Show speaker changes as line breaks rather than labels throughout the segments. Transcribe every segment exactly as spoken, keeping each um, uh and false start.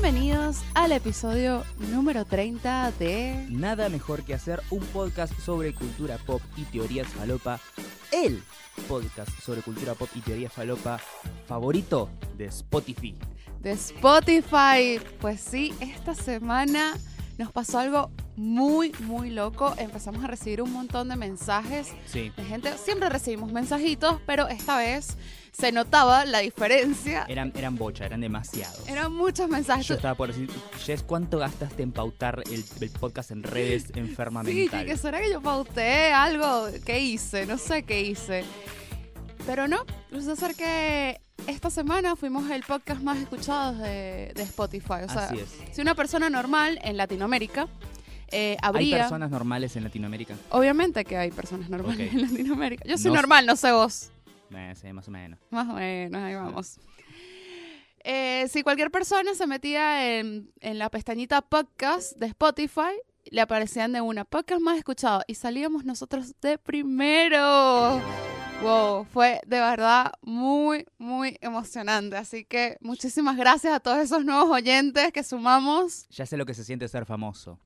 Bienvenidos al episodio número treinta de...
Nada mejor que hacer un podcast sobre cultura pop y teorías falopa. El podcast sobre cultura pop y teorías falopa favorito de Spotify.
De Spotify. Pues sí, esta semana nos pasó algo muy, muy loco. Empezamos a recibir un montón de mensajes
Sí.
de gente. Siempre recibimos mensajitos, pero esta vez se notaba la diferencia.
Eran, eran bocha, eran demasiados.
Eran muchos mensajes.
Yo estaba por decir, Jess, ¿cuánto gastaste en pautar el, el podcast en redes enferma mental?
Sí, que será que yo pauté algo. ¿Qué hice? No sé qué hice. Pero no, resulta ser que esta semana fuimos el podcast más escuchado de, de Spotify. O sea,
Así es.
si una persona normal en Latinoamérica eh, habría...
¿Hay personas normales en Latinoamérica?
Obviamente que hay personas normales
Ok.
en Latinoamérica. Yo soy
No-
normal, no sé vos.
Eh, sí, más o menos.
Más o menos, ahí vamos. Eh, si cualquier persona se metía en, en la pestañita podcast de Spotify, le aparecían de una podcast más escuchado y salíamos nosotros de primero. Wow, fue de verdad muy, muy emocionante. Así que muchísimas gracias a todos esos nuevos oyentes que sumamos.
Ya sé lo que se siente ser famoso.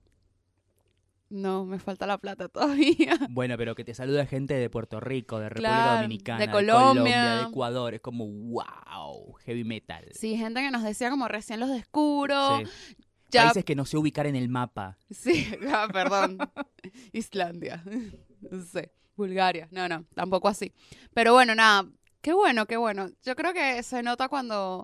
No, me falta la plata todavía.
Bueno, pero que te saluda gente de Puerto Rico, de República
Claro,
Dominicana,
de Colombia.
de Ecuador. Es como, wow, heavy metal.
Sí, gente que nos decía como recién los descubro.
Sí.
Ya,
Países que no sé ubicar en el mapa.
sí, ah, perdón. Islandia. No sé. Bulgaria. No, no, tampoco así. Pero bueno, nada. Qué bueno, qué bueno. Yo creo que se nota cuando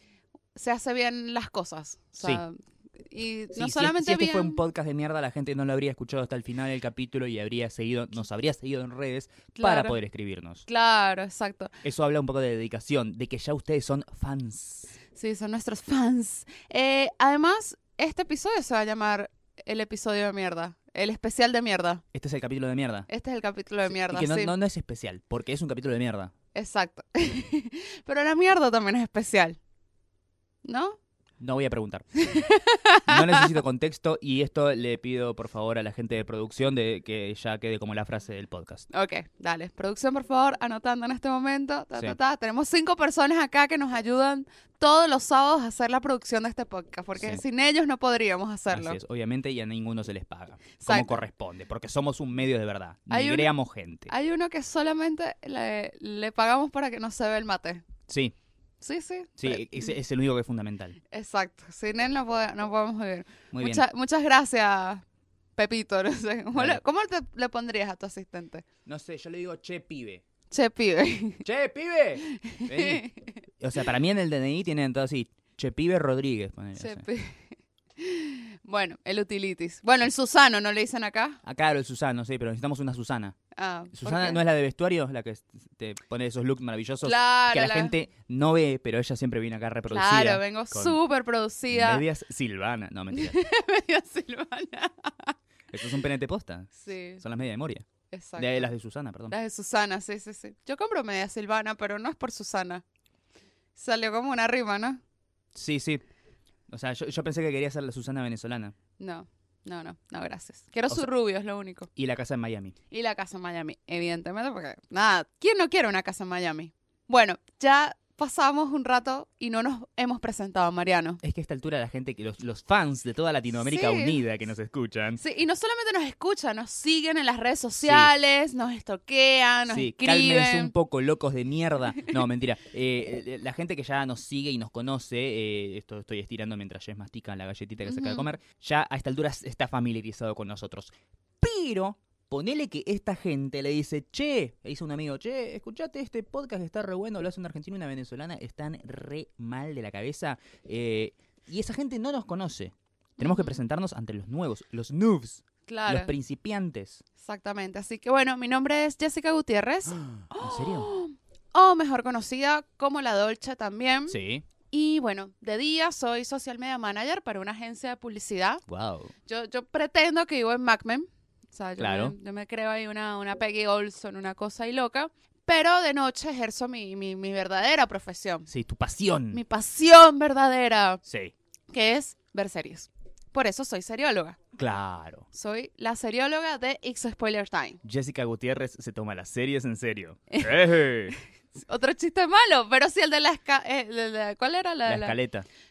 se hace bien las cosas. O sea, y
Sí,
no
si,
solamente
si este
bien.
fue un podcast de mierda, la gente no lo habría escuchado hasta el final del capítulo y habría seguido, nos habría seguido en redes para
Claro.
poder escribirnos.
Claro, exacto.
Eso habla un poco de dedicación, de que ya ustedes son fans.
Sí, son nuestros fans. Eh, además, este episodio se va a llamar el episodio de mierda. El especial de mierda.
Este es el capítulo de mierda.
Este es el capítulo de mierda,
y que no,
sí.
no, no es especial, porque es un capítulo de mierda.
Exacto. Pero la mierda también es especial. ¿No?
No voy a preguntar. No necesito contexto y esto le pido por favor a la gente de producción de que ya quede como la frase del podcast.
Ok, dale. Producción, por favor, anotando en este momento. Ta,
Sí.
ta, ta. Tenemos cinco personas acá que nos ayudan todos los sábados a hacer la producción de este podcast, porque
Sí.
sin ellos no podríamos hacerlo.
Así es, obviamente, y a ninguno se les paga. Como
Exacto.
corresponde, porque somos un medio de verdad.
Hay un-
Negreamos gente.
Hay uno que solamente le, le pagamos para que no se vea el mate.
Sí,
Sí, sí.
sí,
Eh,
ese es el único que es fundamental.
Exacto. Sin él no, pode- no podemos vivir.
Muy bien.
Mucha- muchas gracias, Pepito. No sé. ¿Cómo,
Dale.
le, cómo te- le pondrías a tu asistente?
No sé, yo le digo, che, pibe.
Che, pibe.
¡Che, pibe! Vení. O sea, para mí en el D N I tienen todo así, che, pibe Rodríguez. ponele,
Che,
o sea.
pibe. Bueno, el utilitis. Bueno, el Susano, ¿no le dicen acá?
Ah, claro, el Susano, sí, pero necesitamos una Susana.
Ah, ¿por
Susana
qué?
no es la de vestuario, la que te pone esos looks maravillosos
Claro,
que la,
la-
gente no ve, pero ella siempre viene acá reproducida.
Claro, vengo
con
súper producida.
medias Silvana. No, mentira.
Media Silvana.
Eso es un penete posta.
Sí,
Son las medias de Moria.
exacto.
De las de Susana, perdón.
Las de Susana, sí, sí, sí. Yo compro media Silvana, pero no es por Susana. Salió como una rima, ¿no?
Sí, sí. O sea, yo, yo pensé que quería ser la Susana venezolana.
No, no, no, no, gracias. Quiero
O
su
sea-
rubio, es lo único.
Y la casa en Miami.
Y la casa en Miami, evidentemente, porque nada, ¿quién no quiere una casa en Miami? Bueno, ya pasamos un rato y no nos hemos presentado, Mariano.
Es que a esta altura la gente, que los, los fans de toda Latinoamérica
Sí.
unida que nos escuchan.
Sí, y no solamente nos escuchan, nos siguen en las redes sociales, nos estoquean, nos
Sí,
escriben.
cálmense un poco, locos de mierda. No, mentira. Eh, eh, la gente que ya nos sigue y nos conoce, eh, esto estoy estirando mientras Jess mastica la galletita que se acaba de
Ujú.
comer, ya a esta altura está familiarizado con nosotros. Pero ponele que esta gente le dice, che, le dice un amigo, che, escuchate este podcast que está re bueno, lo hace un argentino y una venezolana, están re mal de la cabeza. eh, y esa gente no nos conoce. Tenemos que
Ujú.
presentarnos ante los nuevos, los noobs,
Claro,
los principiantes.
exactamente. Así que bueno, mi nombre es Jessica Gutiérrez,
¿En serio?
o mejor conocida como La Dolce también.
Sí.
Y bueno, de día soy social media manager para una agencia de publicidad.
Wow.
Yo, yo pretendo que vivo en MacMen. O sea, yo,
Claro.
me, yo me creo ahí una, una Peggy Olson, una cosa ahí loca. Pero de noche ejerzo mi, mi, mi verdadera profesión.
Sí, tu pasión.
Mi pasión verdadera,
Sí.
que es ver series. Por eso soy serióloga.
Claro.
Soy la serióloga de X Spoiler Time.
Jessica Gutiérrez se toma las series en serio. ¡Eje!
Otro chiste malo, pero sí el de la esca... eh, de la- ¿Cuál era? La,
La
la-
escaleta.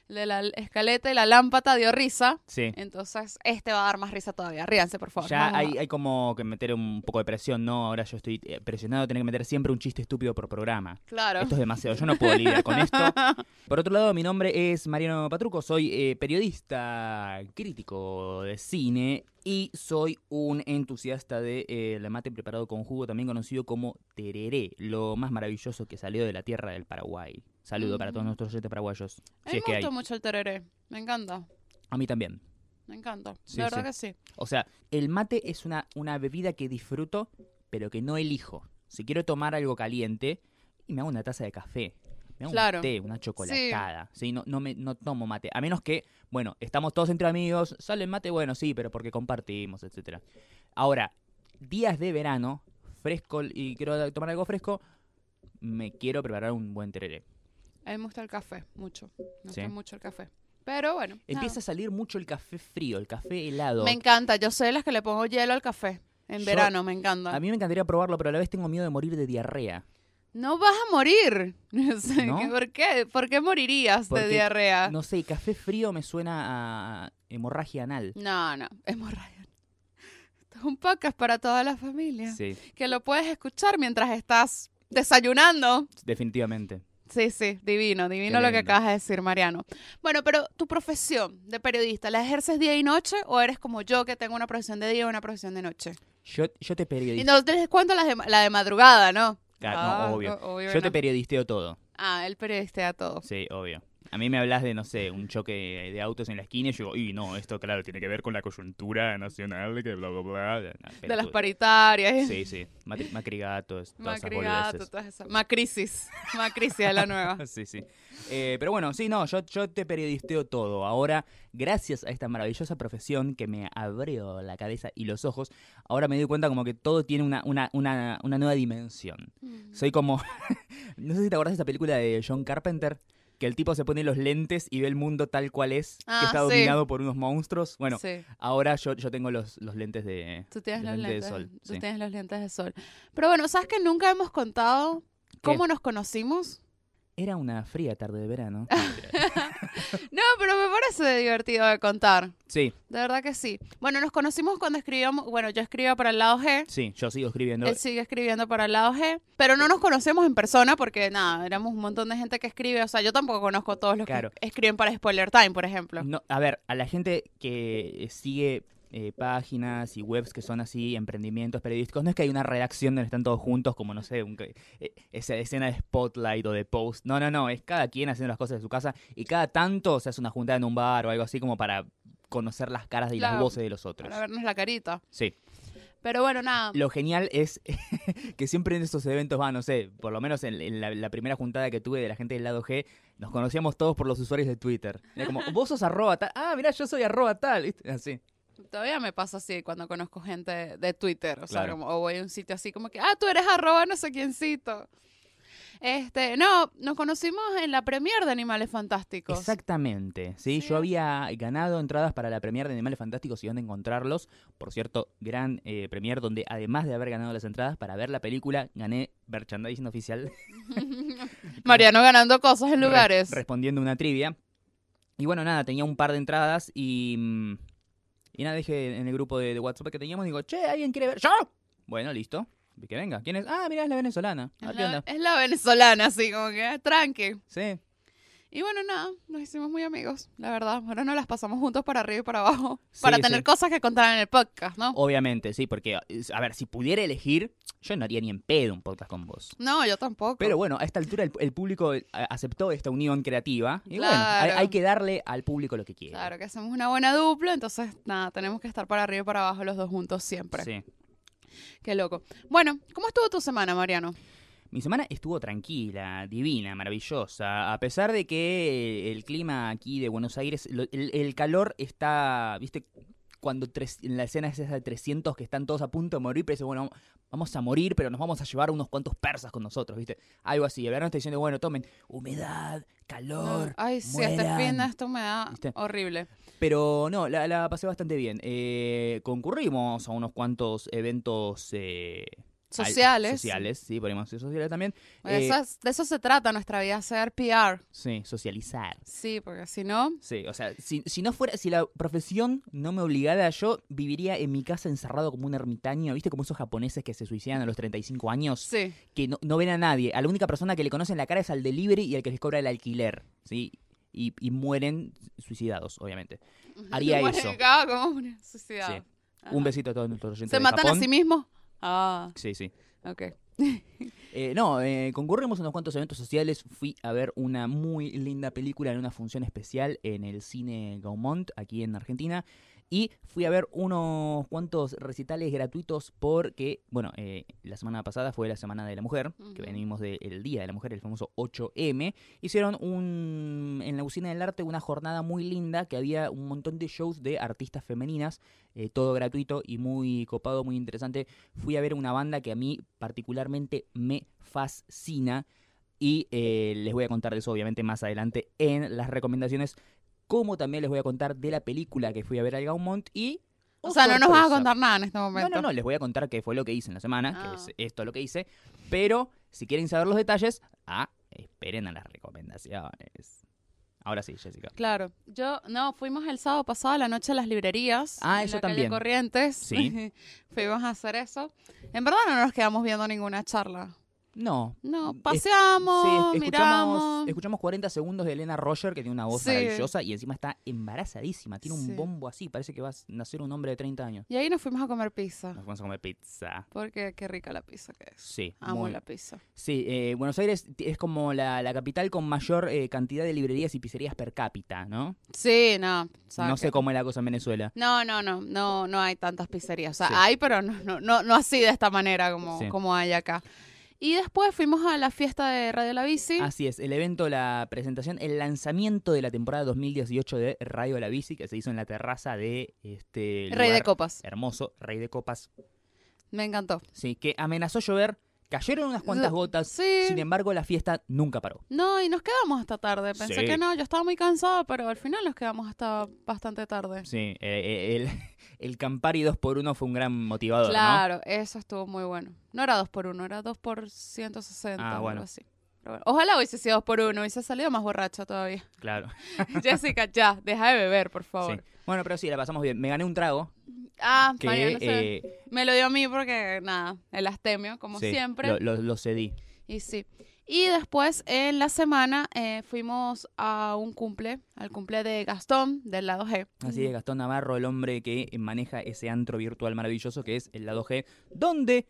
de la escaleta y la lámpara dio risa.
Sí.
Entonces, este va a dar más risa todavía. Ríanse, por favor.
Ya
Vamos a-
hay, hay como que meter un poco de presión, ¿no? Ahora yo estoy eh, presionado de tener que meter siempre un chiste estúpido por programa.
Claro.
Esto es demasiado, yo no puedo lidiar con esto. Por otro lado, mi nombre es Mariano Patruco, soy eh, periodista, crítico de cine y soy un entusiasta de eh, el mate preparado con jugo, también conocido como tereré, lo más maravilloso que salió de la tierra del Paraguay. Saludo para todos nuestros oyentes paraguayos,
A
si
mí
es que
me
hay.
gusta mucho el tereré. Me encanta.
A mí también.
Me encanta.
Sí,
de verdad
sí.
que sí.
O sea, el mate es una, una bebida que disfruto, pero que no elijo. Si quiero tomar algo caliente, y me hago una taza de café. Me hago
Claro.
un té, una chocolatada. Sí. No, no, me, no tomo mate. A menos que, bueno, estamos todos entre amigos, sale el mate, bueno, sí, pero porque compartimos, etcétera. Ahora, días de verano, fresco y quiero tomar algo fresco, me quiero preparar un buen tereré.
A mí me gusta el café, mucho. Me
Sí.
gusta mucho el café. Pero bueno. nada.
Empieza a salir mucho el café frío, el café helado.
Me encanta. Yo soy de las que le pongo hielo al café. En
Yo-
verano, me encanta.
A mí me encantaría probarlo, pero a la vez tengo miedo de morir de diarrea.
No vas a morir. No sé,
¿No?
¿qué- ¿Por qué? ¿Por qué morirías
Porque,
de diarrea?
No sé, café frío me suena a hemorragia anal.
No, no. Hemorragia. Esto es un podcast para toda la familia.
Sí,
Que lo puedes escuchar mientras estás desayunando.
definitivamente.
Sí, sí, divino, divino
Qué
lo que
lindo.
acabas de decir, Mariano. Bueno, pero tu profesión de periodista, ¿la ejerces día y noche o eres como yo que tengo una profesión de día y una profesión de noche?
Yo, yo te
Y
periodisteo.
no les cuento la de, la de madrugada, ¿no?
Claro,
Ah,
no, obvio.
o- obvio
Yo
que
te
no.
periodisteo todo.
Ah, el periodista a todo.
Sí, obvio. A mí me hablas de, no sé, un choque de autos en la esquina y yo digo, y no, esto claro, tiene que ver con la coyuntura nacional, que bla, bla, bla. Nah,
De las
pelotudo.
paritarias.
Sí, sí. Matri- Macrigatos, todas esas
Macrigato,
boludeces.
todas esas. Macrisis. Macrisis es la nueva.
Sí, sí. Eh, pero bueno, sí, no, yo, yo te periodisteo todo. Ahora, gracias a esta maravillosa profesión que me abrió la cabeza y los ojos, ahora me doy cuenta como que todo tiene una, una, una, una nueva dimensión. Soy como... no sé si te acordás de esta película de John Carpenter, que el tipo se pone los lentes y ve el mundo tal cual es,
Ah,
que está
sí.
dominado por unos monstruos. Bueno,
Sí.
ahora yo, yo tengo los, los lentes de...
Tú tienes
los
los
lentes
lentes,
de sol,
tú
sí.
tienes los lentes de sol. Pero bueno, ¿sabes que nunca hemos contado cómo nos conocimos?
Era una fría tarde de verano.
No, pero me parece divertido de contar.
Sí,
De verdad que sí. Bueno, nos conocimos cuando escribíamos, bueno, yo escribía para el lado G,
sí, yo sigo escribiendo.
él sigue escribiendo para el lado G, pero no nos conocemos en persona porque nada, éramos un montón de gente que escribe, o sea, yo tampoco conozco a todos los
Claro.
que escriben para Spoiler Time, por ejemplo.
No, a ver, a la gente que sigue eh, páginas y webs que son así, emprendimientos periodísticos, no es que hay una redacción donde están todos juntos, como no sé, un, eh, esa escena de Spotlight o de Post. No, no, no, es cada quien haciendo las cosas de su casa y cada tanto se hace una juntada en un bar o algo así como para conocer las caras y las
Claro,
voces de los otros.
Para vernos la carita.
Sí.
Pero bueno, nada.
Lo genial es que siempre en estos eventos va, no sé, por lo menos en, en la, la primera juntada que tuve de la gente del lado G, nos conocíamos todos por los usuarios de Twitter. Era como, vos sos arroba tal, ah, mirá, yo soy arroba tal, ¿viste? Así.
Todavía me pasa así cuando conozco gente de Twitter, o sea,
Claro.
como, o voy a un sitio así como que, ah, tú eres arroba no sé quiéncito. Este, no, nos conocimos en la premier de Animales Fantásticos.
Exactamente, ¿sí?
Sí.
Yo había ganado entradas para la premier de Animales Fantásticos y dónde encontrarlos. Por cierto, gran eh, premier donde además de haber ganado las entradas para ver la película, gané merchandising oficial.
Mariano ganando cosas en lugares.
Re- respondiendo una trivia. Y bueno, nada, tenía un par de entradas y... mm, Y nada, dije en el grupo de, de WhatsApp que teníamos, digo, che, ¿alguien quiere ver? ¡Yo! Bueno, listo. Que venga. ¿Quién es? Ah, mira, es la venezolana. Ah,
Es
¿qué
la,
onda?
es la venezolana, así como que, ah, tranqui.
Sí.
Y bueno, nada, nos hicimos muy amigos, la verdad. Ahora nos las pasamos juntos para arriba y para abajo.
Sí,
para
sí.
tener cosas que contar en el podcast, ¿no?
Obviamente, sí, porque, a ver, si pudiera elegir, yo no haría ni en pedo un podcast con vos.
No, yo tampoco.
Pero bueno, a esta altura el, el público eh, aceptó esta unión creativa. Y bueno,
Claro.
hay, hay que darle al público lo que quiere.
Claro que hacemos una buena dupla, entonces nada, tenemos que estar para arriba y para abajo los dos juntos siempre.
Sí.
Qué loco. Bueno, ¿cómo estuvo tu semana, Mariano?
Mi semana estuvo tranquila, divina, maravillosa. A pesar de que el clima aquí de Buenos Aires, lo- el, el calor está, viste, cuando tres- en la escena es esa de trescientos que están todos a punto de morir, pero dice, bueno, vamos a morir, pero nos vamos a llevar unos cuantos persas con nosotros, viste. Algo así. El verano está diciendo, bueno, tomen humedad, calor,
Ay, sí, este
mueran.
fin de esto me da
¿Viste?
horrible.
Pero no, la, la pasé bastante bien. Eh, concurrimos a unos cuantos eventos eh,
Sociales.
Al- sociales, sí, podemos decir sociales también.
De,
Eh,
eso es- de eso se trata nuestra vida, hacer P R.
sí, socializar.
Sí, porque si no...
Sí, o sea, si, si no fuera, si la profesión no me obligara, yo viviría en mi casa encerrado como un ermitaño, ¿viste? Como esos japoneses que se suicidan a los treinta y cinco años,
Sí.
que no, no ven a nadie. A la única persona que le conocen la cara es al delivery y al que les cobra el alquiler, ¿sí? Y, y mueren suicidados, obviamente. Haría
Bueno,
eso.
ah, como un suicidado.
Sí.
Ajá.
Un besito a todos nuestros oyentes
¿Se
de
matan
Japón.
a sí mismos? Ah,
Sí, sí.
ok.
Eh, no, eh, concurrimos a unos cuantos eventos sociales. Fui a ver una muy linda película en una función especial en el cine Gaumont, aquí en Argentina. Y fui a ver unos cuantos recitales gratuitos porque, bueno, eh, la semana pasada fue la Semana de la Mujer,
Ujú.
que venimos del Día de la Mujer, el famoso ocho eme. Hicieron un en la Usina del Arte una jornada muy linda que había un montón de shows de artistas femeninas, eh, todo gratuito y muy copado, muy interesante. Fui a ver una banda que a mí particularmente me fascina y eh, les voy a contar de eso obviamente más adelante en las recomendaciones, como también les voy a contar de la película que fui a ver al Gaumont y...
O
oh,
sea, no nos vas a
sorpresa.
contar nada en este
No,
momento.
no, no, les voy a contar qué fue lo que hice en la semana,
Ah.
que es esto lo que hice, pero si quieren saber los detalles, ah, esperen a las recomendaciones. Ahora sí, Jessica.
Claro. Yo, no, fuimos el sábado pasado a la noche a las librerías.
Ah,
en
eso
la calle
también.
Corrientes.
Sí.
Fuimos a hacer eso. En verdad no nos quedamos viendo ninguna charla.
No.
No,
Es-
paseamos,
Sí, es- escuchamos,
miramos.
escuchamos cuarenta segundos de Elena Roger, que tiene una voz
Sí.
maravillosa y encima está embarazadísima. Tiene
Sí.
un bombo así, parece que va a nacer un hombre de treinta años.
Y ahí nos fuimos a comer pizza.
Nos vamos a comer pizza.
Porque qué rica la pizza que es.
Sí,
Amo
muy-
la pizza.
Sí, eh, Buenos Aires t- es como la, la capital con mayor eh, cantidad de librerías y pizzerías per cápita, ¿no?
Sí, no. o sea
No
que-
sé cómo es la cosa en Venezuela.
No, no, no, no, no hay tantas pizzerías. O sea,
Sí.
hay, pero no, no, no, no así de esta manera como,
Sí.
como hay acá. Y después fuimos a la fiesta de Radio La Bici.
Así es, el evento, la presentación, el lanzamiento de la temporada dos mil dieciocho de Radio La Bici, que se hizo en la terraza de este
Rey de
lugar
Copas.
hermoso, Rey de Copas.
Me encantó.
Sí, que amenazó llover, cayeron unas cuantas gotas,
Sí.
sin embargo la fiesta nunca paró.
No, y nos quedamos hasta tarde. Pensé
Sí.
que no, yo estaba muy cansada, pero al final nos quedamos hasta bastante tarde.
Sí, eh, eh, el, el Campari dos por uno fue un gran motivador, ¿no?
Claro, eso estuvo muy bueno. No era dos por uno, era dos por ciento sesenta.
Ah,
algo
bueno.
así. Pero bueno, ojalá hubiese sido dos por uno, hubiese salido más borracha todavía.
Claro.
Jessica, ya, deja de beber, por favor.
Sí. Bueno, pero sí, la pasamos bien. Me gané un trago
Ah,
que
María, no sé.
eh,
Me lo dio a mí porque, nada, el astemio, como
sí,
siempre.
Lo, lo- lo cedí.
Y sí. Y después, en la semana, eh, fuimos a un cumple, al cumple de Gastón, del lado G.
Así es, Gastón Navarro, el hombre que maneja ese antro virtual maravilloso que es el lado G, donde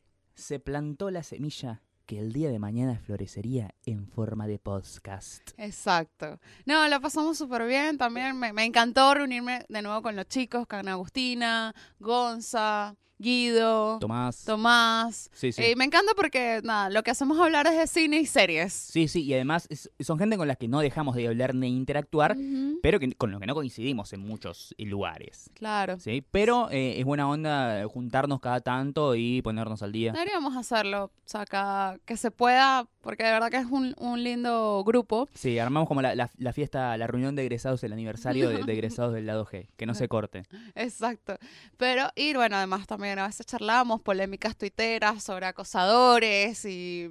se plantó la semilla que el día de mañana florecería en forma de podcast.
Exacto. No, la pasamos súper bien. También me, me encantó reunirme de nuevo con los chicos, con Agustina, Gonza, Guido,
Tomás.
Tomás.
Sí, sí.
Eh, me encanta porque, nada, lo que hacemos hablar es de cine y series.
Sí, sí, y además es- son gente con las que no dejamos de hablar ni interactuar,
Ujú.
pero que, con lo que no coincidimos en muchos lugares.
Claro.
¿Sí? Pero eh, es buena onda juntarnos cada tanto y ponernos al día.
Deberíamos hacerlo, o sea, cada- que se pueda, porque de verdad que es un, un lindo grupo.
Sí, armamos como la, la- la fiesta, la reunión de egresados, el aniversario de, de egresados del lado G, que no se corte.
Exacto. Pero, y bueno, además también a veces charlamos polémicas tuiteras sobre acosadores y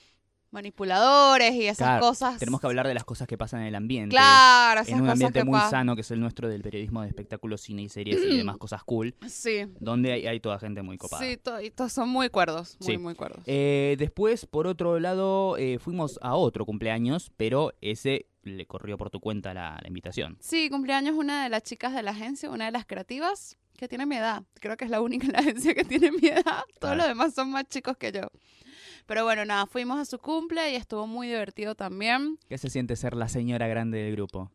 manipuladores y esas
Claro,
cosas.
Tenemos que hablar de las cosas que pasan en el ambiente.
Claro, esas
en un
cosas
ambiente
que
muy
pasan.
sano, que es el nuestro del periodismo de espectáculos, cine y series y demás cosas cool,
Sí,
donde hay, hay toda gente muy copada.
sí, to- y todos son muy cuerdos, muy,
Sí.
muy cuerdos.
Eh, después, por otro lado, eh, fuimos a otro cumpleaños, pero ese le corrió por tu cuenta la, la invitación.
Sí, cumpleaños una de las chicas de la agencia, una de las creativas, que tiene mi edad. Creo que es la única en la agencia que tiene mi edad. Todos
Claro.
los demás son más chicos que yo. Pero bueno, nada, fuimos a su cumple y estuvo muy divertido también.
¿Qué se siente ser la señora grande del grupo?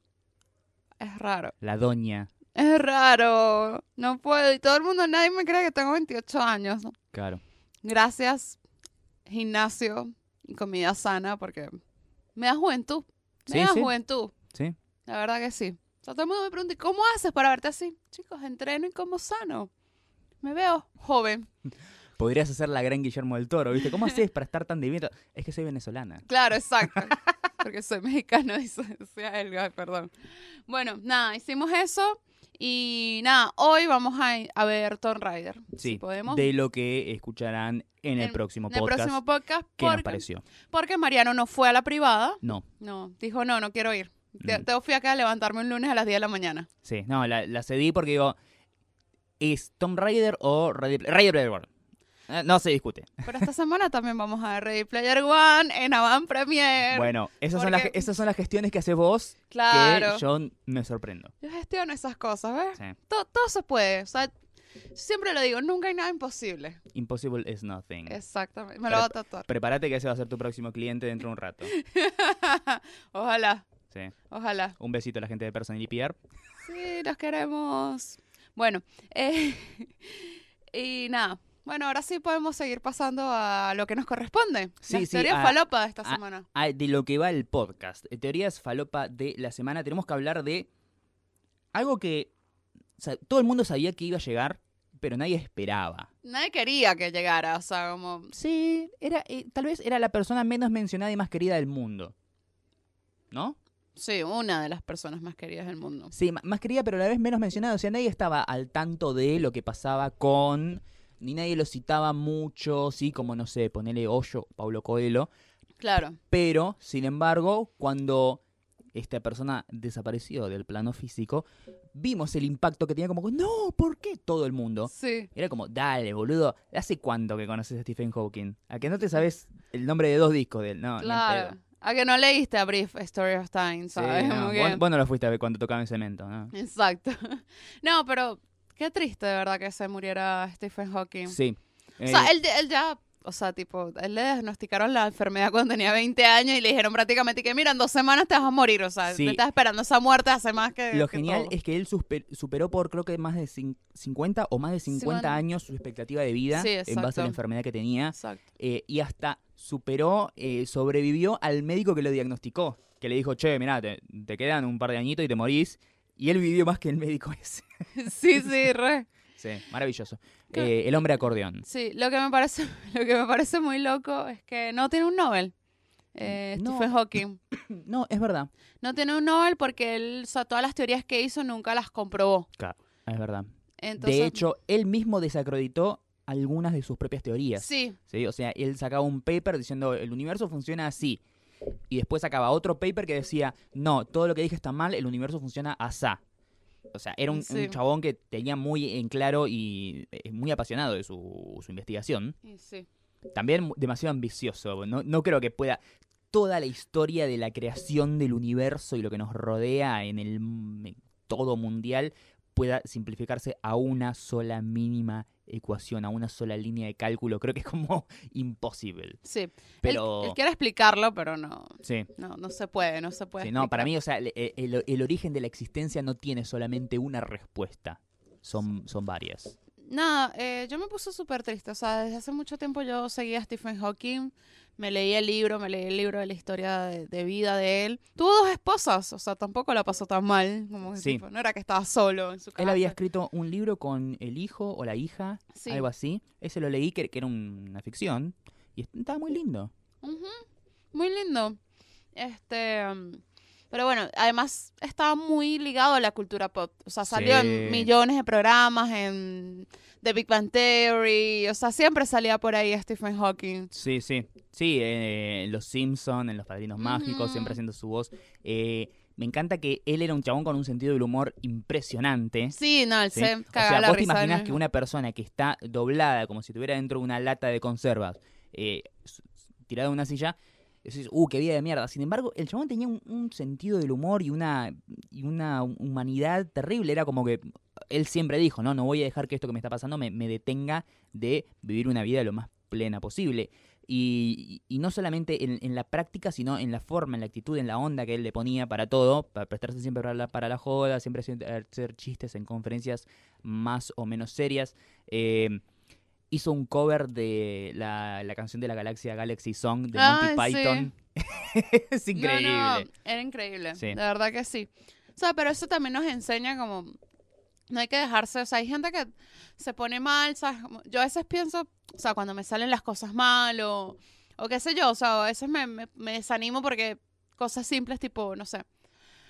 Es raro.
La doña.
Es raro. No puedo. Y todo el mundo, nadie me cree que tengo veintiocho años.
Claro.
Gracias, gimnasio y comida sana, porque me da juventud. Me
Sí,
da
sí.
juventud.
¿Sí?
La verdad que sí. O sea, todo el mundo me pregunta, ¿y cómo haces para verte así? Chicos, entreno y como sano. Me veo joven.
Podrías hacer la gran Guillermo del Toro, ¿viste? ¿Cómo haces para estar tan divino? Es que soy venezolana.
Claro, exacto. Porque soy mexicano y soy, soy algo, ay, perdón. Bueno, nada, hicimos eso Y nada, hoy vamos a, a ver Tomb Raider.
Sí,
si podemos.
de lo que escucharán en el
En-
próximo
En el
podcast.
próximo podcast.
¿Qué nos
Porque,
pareció?
porque Mariano no fue a la privada.
No,
No, dijo, no, no quiero ir. Te,
Mm.
te fui acá a levantarme un lunes a las diez de la mañana.
sí, no, la, la cedí porque digo, ¿es Tomb Raider o Ready Ready Player One? Eh, No se discute.
Pero esta semana también vamos a ver Ready Player One en Avant Premier.
Bueno, esas son, las,
porque-
esas son las gestiones que haces vos
claro.
que yo me sorprendo.
Yo gestiono esas cosas, ¿ves?
Sí.
Todo, todo se puede. O sea, siempre lo digo, nunca hay nada imposible.
Impossible is nothing.
Exactamente. Me lo voy a tatuar.
Prepárate que ese va a ser tu próximo cliente dentro de un rato.
Ojalá,
Sí.
ojalá.
Un besito a la gente de Personal P R.
Sí, los queremos. Bueno, eh, y nada. Bueno, ahora sí podemos seguir pasando a lo que nos corresponde.
Sí,
Las
sí,
teorías
a-
falopa de esta
a-
semana.
Ah, de lo que va el podcast. Eh, Teorías falopa de la semana. Tenemos que hablar de algo que o sea, todo el mundo sabía que iba a llegar, pero nadie esperaba.
Nadie quería que llegara, o sea, como...
Sí, era, eh, tal vez era la persona menos mencionada y más querida del mundo. ¿No?
Sí, una de las personas más queridas del mundo.
Sí, ma- más querida, pero a la vez menos mencionada. O sea, nadie estaba al tanto de lo que pasaba con... Ni nadie lo citaba mucho, sí, como, no sé, ponele Hoyo, Paulo Coelho.
Claro.
Pero, sin embargo, cuando esta persona desapareció del plano físico, vimos el impacto que tenía como, no, ¿por qué todo el mundo?
Sí.
Era como, dale, boludo, ¿hace cuánto que conoces a Stephen Hawking? ¿A que no te sabes el nombre de dos discos de él? No, ni en
Claro.
pedo.
A que no leíste a Brief Story of Time,
Sí,
¿sabes?
no,
Como
vos,
que-
vos no lo fuiste a ver cuando tocaba en cemento, ¿no?
Exacto. No, pero qué triste de verdad que se muriera Stephen Hawking.
Sí.
O sea,
Eh,
él, él ya, o sea, tipo, él le diagnosticaron la enfermedad cuando tenía veinte años y le dijeron prácticamente que, mira, en dos semanas te vas a morir. O sea,
Sí.
te estás esperando esa muerte hace más que
Lo
que
genial
todo.
es que él suspe- superó por creo que más de cin- cincuenta o más de cincuenta
Cincuenta.
años su expectativa de vida
Sí,
en base a
exacto.
la enfermedad que tenía.
Exacto.
eh, y hasta superó, eh, sobrevivió al médico que lo diagnosticó. Que le dijo, che, mirá, te, te quedan un par de añitos y te morís. Y él vivió más que el médico ese.
Sí, sí, re.
Sí, maravilloso.
¿Qué?
Eh, el hombre acordeón.
Sí, lo que me parece, lo que me parece muy loco es que no tiene un Nobel. Eh,
No.
Stephen Hawking.
No, es verdad.
No tiene un Nobel porque él, o sea, todas las teorías que hizo nunca las comprobó.
Claro, es verdad.
Entonces,
De hecho, él mismo desacreditó algunas de sus propias teorías.
sí,
¿Sí? O sea, él sacaba un paper diciendo el universo funciona así. Y después sacaba otro paper que decía, no, todo lo que dije está mal, el universo funciona asá. O sea, era un,
Sí.
un chabón que tenía muy en claro y eh, muy apasionado de su, su investigación.
y sí.
También mu- demasiado ambicioso. No, no creo que pueda... Toda la historia de la creación del universo y lo que nos rodea en el m- todo mundial pueda simplificarse a una sola mínima ecuación, a una sola línea de cálculo. Creo que es como imposible.
Sí.
Pero-
Él, él quiere explicarlo, pero no,
Sí.
no, no se puede, no se puede.
Sí, no, para
explicar.
mí, o sea, el, el- el origen de la existencia no tiene solamente una respuesta. Son, son varias.
Nada, eh, yo me puse súper triste. O sea, desde hace mucho tiempo yo seguía a Stephen Hawking. Me leí el libro, me leí el libro de la historia de, de vida de él. Tuvo dos esposas, o sea, tampoco la pasó tan mal. Como que
Sí.
tipo, no era que estaba solo en su casa.
Él había escrito un libro con el hijo o la hija,
Sí.
algo así. Ese lo leí, que, que era un- una ficción. Y estaba muy lindo.
Ujú, muy lindo. Este, um, pero bueno, además estaba muy ligado a la cultura pop. O sea, salió
Sí.
en millones de programas, en The Big Bang Theory. O sea, siempre salía por ahí Stephen Hawking.
Sí, sí. Sí, eh, en Los Simpson, en Los Padrinos Mágicos,
Ujú.
siempre haciendo su voz. Eh, me encanta que él era un chabón con un sentido del humor impresionante.
Sí, no, él
¿sí?
se
O
cagaba
sea,
la
vos te
risa en
imaginás
el-
que una persona que está doblada como si estuviera dentro de una lata de conservas, eh, s- s- tirada en una silla, decís, uh, qué vida de mierda. Sin embargo, el chabón tenía un, un sentido del humor y una, y una humanidad terrible. Era como que él siempre dijo, no, no voy a dejar que esto que me está pasando me, me detenga de vivir una vida lo más plena posible. Y, y no solamente en, en la práctica, sino en la forma, en la actitud, en la onda que él le ponía para todo, para prestarse siempre para la, para la joda, siempre hacer, hacer chistes en conferencias más o menos serias. Eh, hizo un cover de la, la canción de la galaxia Galaxy Song de Monty
Ay, sí.
Python. Es increíble.
No, no, era increíble.
Sí.
De verdad que sí. O sea, pero eso también nos enseña como... No hay que dejarse, o sea, hay gente que se pone mal, ¿sabes? Como- Yo a veces pienso, o sea, cuando me salen las cosas mal o, o qué sé yo, o sea, a veces me, me, me desanimo porque cosas simples tipo, no sé,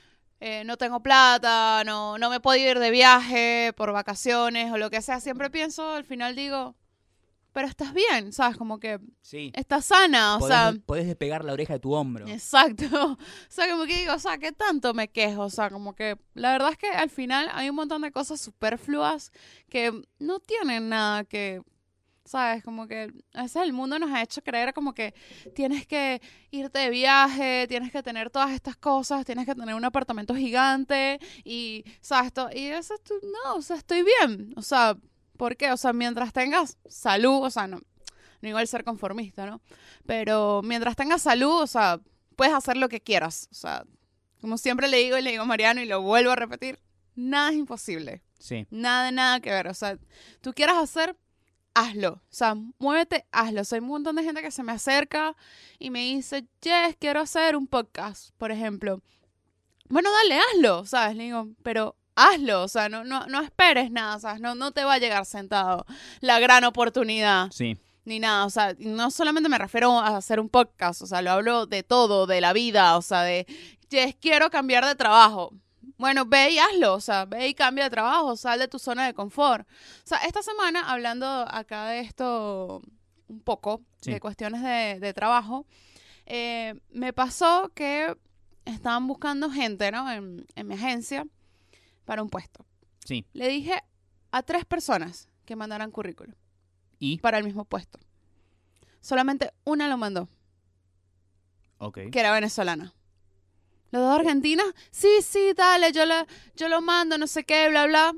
eh, no tengo plata, no, no me puedo ir de viaje por vacaciones o lo que sea, siempre pienso, al final digo, pero estás bien, ¿sabes? Como que
Sí.
estás sana, o
podés,
sea...
podés despegar la oreja de tu hombro.
Exacto. O sea, como que digo, o sea, ¿qué tanto me quejo? O sea, como que la verdad es que al final hay un montón de cosas superfluas que no tienen nada que... ¿Sabes? Como que a veces el mundo nos ha hecho creer como que tienes que irte de viaje, tienes que tener todas estas cosas, tienes que tener un apartamento gigante y, ¿sabes? Esto, y eso, no, o sea, estoy bien. O sea, ¿por qué? O sea, mientras tengas salud, o sea, no, no igual ser conformista, ¿no? Pero mientras tengas salud, o sea, puedes hacer lo que quieras. O sea, como siempre le digo y le digo a Mariano y lo vuelvo a repetir, nada es imposible.
Sí.
Nada, nada que ver. O sea, tú quieras hacer... hazlo, o sea, muévete, hazlo. O sea, hay un montón de gente que se me acerca y me dice, Jess, quiero hacer un podcast, por ejemplo. Bueno, dale, hazlo, ¿sabes? Le digo, pero hazlo, o sea, no, no, no esperes nada, ¿sabes? No, no te va a llegar sentado la gran oportunidad.
Sí.
Ni nada, o sea, no solamente me refiero a hacer un podcast, o sea, lo hablo de todo, de la vida, o sea, de, Jess, quiero cambiar de trabajo. Bueno, ve y hazlo, o sea, ve y cambia de trabajo, sal de tu zona de confort. O sea, esta semana, hablando acá de esto un poco,
sí.
de cuestiones de, de trabajo, eh, me pasó que estaban buscando gente, ¿no? En, en mi agencia para un puesto.
Sí.
Le dije a tres personas que mandaran currículum.
¿Y?
Para el mismo puesto. Solamente una lo mandó.
Ok.
Que era venezolana. ¿Los dos argentinos? Sí, sí, dale, yo, le, yo lo mando, no sé qué, bla, bla.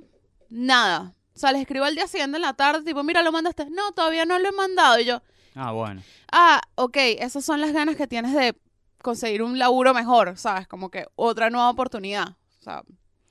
Nada. O sea, les escribo al día siguiente en la tarde, tipo, mira, lo mandaste. No, todavía no lo he mandado. Y yo,
Ah, bueno.
ah, ok, esas son las ganas que tienes de conseguir un laburo mejor, ¿sabes? Como que otra nueva oportunidad. O sea,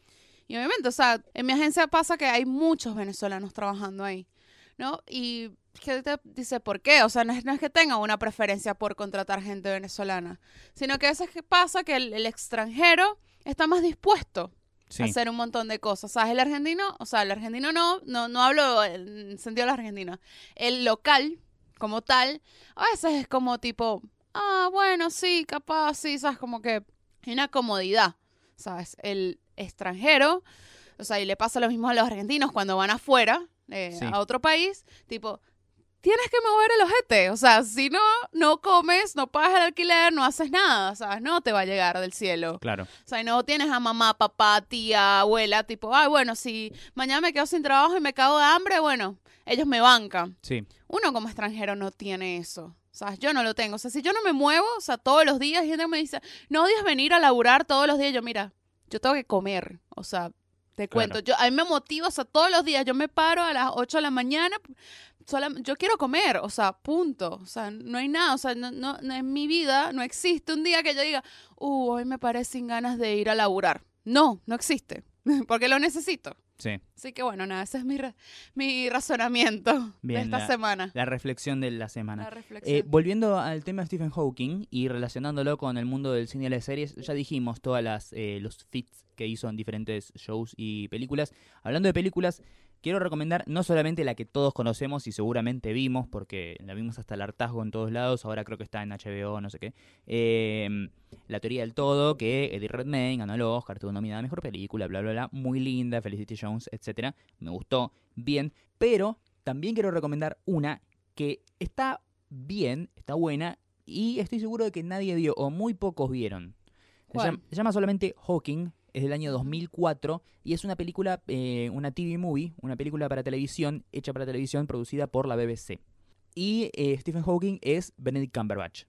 y obviamente, o sea, en mi agencia pasa que hay muchos venezolanos trabajando ahí, ¿no? Y que te dice, ¿por qué? O sea, no es, no es que tenga una preferencia por contratar gente venezolana, sino que a veces que pasa que el, el extranjero está más dispuesto
sí.
a hacer un montón de cosas. ¿Sabes? El argentino, o sea, el argentino no, no, no hablo en el sentido del argentino. El local, como tal, a veces es como tipo, ah, bueno, sí, capaz, sí, ¿sabes? Como que hay una comodidad, ¿sabes? El extranjero, o sea, y le pasa lo mismo a los argentinos cuando van afuera, eh,
sí.
a otro país, tipo, tienes que mover el ojete, o sea, si no, no comes, no pagas el alquiler, no haces nada, ¿sabes? No te va a llegar del cielo.
Claro.
O sea, y no tienes a mamá, papá, tía, abuela, tipo, ay, bueno, si mañana me quedo sin trabajo y me cago de hambre, bueno, ellos me bancan.
Sí.
Uno como extranjero no tiene eso, ¿sabes? Yo no lo tengo. O sea, si yo no me muevo, o sea, todos los días, gente me dice, no odias venir a laburar todos los días. Yo, mira, yo tengo que comer, o sea, te cuento.
Claro.
Yo, a mí me motiva, o sea, todos los días yo me paro a las ocho de la mañana, sola, yo quiero comer, o sea, punto. O sea, no hay nada, o sea, no, no, no, en mi vida no existe un día que yo diga, uh, hoy me paré sin ganas de ir a laburar. No, no existe, porque lo necesito.
Sí.
Así que bueno, nada, ese es mi, ra- mi razonamiento
Bien,
de esta
la,
semana.
La reflexión de la semana.
La reflexión.
Eh, volviendo al tema de Stephen Hawking y relacionándolo con el mundo del cine y las series, ya dijimos todas las eh, los feats que hizo en diferentes shows y películas. Hablando de películas, quiero recomendar no solamente la que todos conocemos y seguramente vimos, porque la vimos hasta el hartazgo en todos lados, ahora creo que está en H B O, no sé qué. Eh, La teoría del todo, que Eddie Redmayne ganó el Oscar, estuvo nominada a Mejor Película, bla, bla, bla. Muy linda, Felicity Jones, etcétera. Me gustó, bien. Pero también quiero recomendar una que está bien, está buena, y estoy seguro de que nadie vio, o muy pocos vieron. Se
¿Cuál?
llama, se llama solamente Hawking, es del año dos mil cuatro, y es una película, eh, una T V movie, una película para televisión, hecha para televisión, producida por la B B C. Y eh, Stephen Hawking es Benedict Cumberbatch.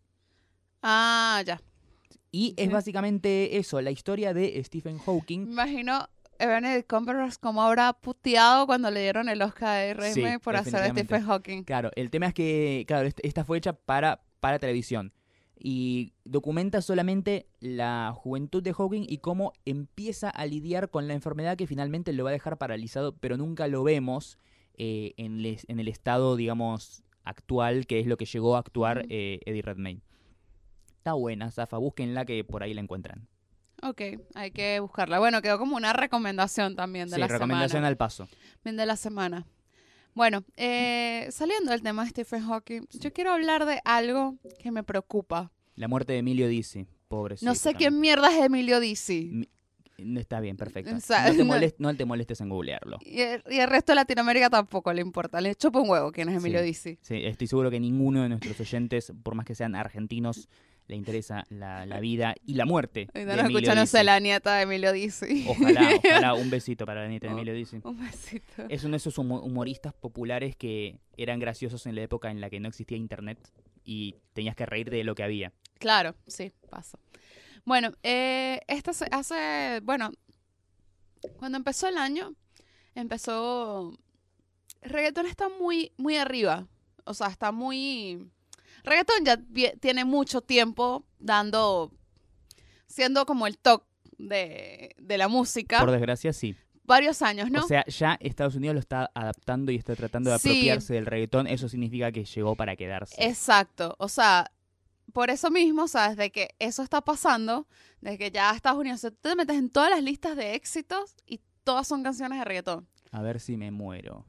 Ah, ya.
Y
Sí.
es básicamente eso, la historia de Stephen Hawking.
Me imagino a Benedict Cumberbatch como habrá puteado cuando le dieron el Oscar a Eddie Redmayne
Sí,
por hacer a
definitivamente.
Stephen Hawking.
Claro, el tema es que, claro, est- esta fue hecha para, para televisión. Y documenta solamente la juventud de Hawking y cómo empieza a lidiar con la enfermedad que finalmente lo va a dejar paralizado, pero nunca lo vemos eh, en, les- en el estado, digamos, actual, que es lo que llegó a actuar
Ujú.
eh, Eddie Redmayne. Está buena, Zafa, búsquenla que por ahí la encuentran.
Ok, hay que buscarla. Bueno, quedó como una recomendación también de
Sí,
la
recomendación
semana.
al paso.
Bien de la semana. Bueno, eh, saliendo del tema de Stephen Hawking, yo quiero hablar de algo que me preocupa.
La muerte de Emilio Dizzy, pobrecito.
No sé
también.
quién mierda es Emilio Dizzy.
Mi- No está bien, perfecto.
O sea,
no, te
no-
molest- no te molestes en googlearlo.
Y el, y el resto de Latinoamérica tampoco le importa. Le chupa un huevo quién es Emilio
Sí.
Dizzy.
Sí, estoy seguro que ninguno de nuestros oyentes, por más que sean argentinos, le interesa la, la vida y la muerte
Y
de
no nos
Emilio
escucha, no sé,
Dizzy.
la nieta de Emilio Dizzy.
Ojalá, ojalá, un besito para la nieta de
Oh.
Emilio Dizzy.
Un besito.
Es uno de esos humo- humoristas populares que eran graciosos en la época en la que no existía internet y tenías que reírte de lo que había.
Claro, sí, pasa. Bueno, eh, esto se hace, bueno, cuando empezó el año, empezó, el reggaetón está muy, muy arriba, o sea, está muy, reggaetón ya vie- tiene mucho tiempo dando, siendo como el top de, de la música,
Por desgracia, sí.
varios años, ¿no?
O sea, ya Estados Unidos lo está adaptando y está tratando de
Sí.
apropiarse del reggaetón. Eso significa que llegó para quedarse.
Exacto, o sea, por eso mismo, o sea, desde que eso está pasando, desde que ya Estados Unidos, tú te metes en todas las listas de éxitos y todas son canciones de reggaetón.
A ver si me muero.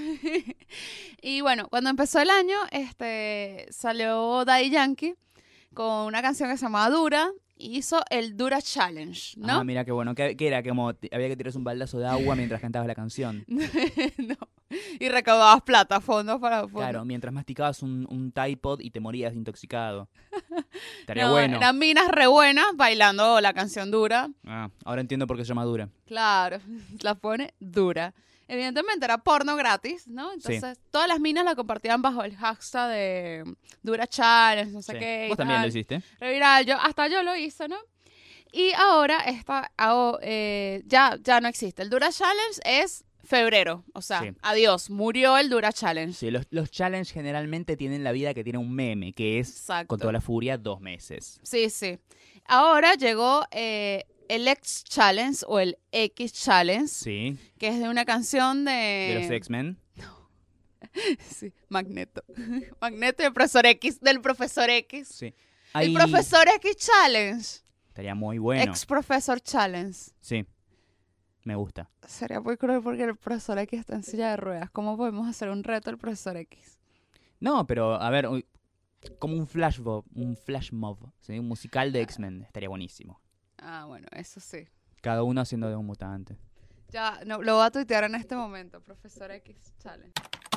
Y bueno, cuando empezó el año, este, salió Daddy Yankee con una canción que se llamaba Dura y hizo el Dura Challenge, ¿no?
Ah, mira qué bueno. ¿Qué, qué era? Como te- había que tirarse un baldazo de agua mientras cantabas la canción.
No. Y recaudabas plata, fondos para fondos.
Claro, mientras masticabas un, un Tide Pod y te morías intoxicado. Estaría
No,
bueno.
eran minas re buenas bailando la canción Dura.
Ah, ahora entiendo por qué se llama Dura.
Claro, la pone Dura. Evidentemente era porno gratis, ¿no? Entonces todas las minas la compartían bajo el hashtag de Dura Challenge, no sé
Sí.
qué. y
Vos también
tal.
lo hiciste.
Re viral, yo, hasta yo lo hice, ¿no? Y ahora está, aho- eh, ya, ya no existe. El Dura Challenge es febrero, o sea,
Sí.
adiós, murió el Dura Challenge.
Sí, los, los challenge generalmente tienen la vida que tiene un meme, que es,
Exacto.
con toda la furia, dos meses.
Sí, sí. Ahora llegó eh, el X Challenge o el X Challenge,
Sí,
que es de una canción de...
de los X-Men.
Sí, Magneto. Magneto y el profesor X, del profesor X.
Sí.
El
Ahí
profesor X Challenge.
estaría muy bueno.
Ex profesor Challenge.
Sí, me gusta.
Sería muy cruel porque el profesor X está en silla de ruedas. ¿Cómo podemos hacer un reto al profesor X?
No, pero a ver, uy, como un flash mob, un flash mob, ¿sí? Un musical de X-Men, estaría buenísimo.
Ah, bueno, eso sí.
Cada uno haciendo de un mutante.
Ya, no, lo voy a tuitear en este momento. Profesor X Challenge.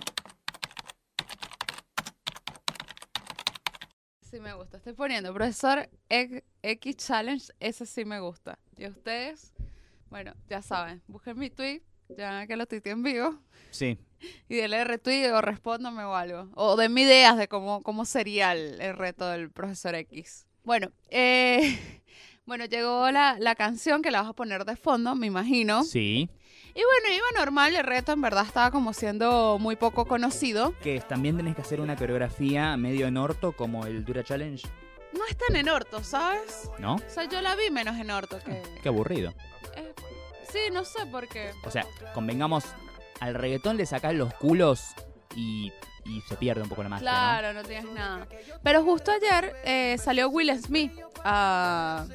Sí me gusta. Estoy poniendo profesor X, X Challenge. Ese sí me gusta. Y ustedes, bueno, ya saben. Busquen mi tweet. Ya que lo tuiteé en vivo.
Sí,
Y denle retweet o respóndame o algo. O denme ideas de cómo, cómo sería el, el reto del profesor X. Bueno, eh, bueno, llegó la, la canción que la vas a poner de fondo, me imagino.
sí.
Y bueno, iba normal, el reto en verdad estaba como siendo muy poco conocido.
Que también tenés que hacer una coreografía medio en orto como el Dura Challenge,
No es tan en orto, ¿sabes?
¿no?
O sea, yo la vi menos en orto que...
Qué aburrido.
eh, sí, no sé por qué.
O sea, convengamos, al reggaetón le sacás los culos y, y se pierde un poco la magia,
Claro, no tienes nada. Pero justo ayer eh, salió Will Smith a...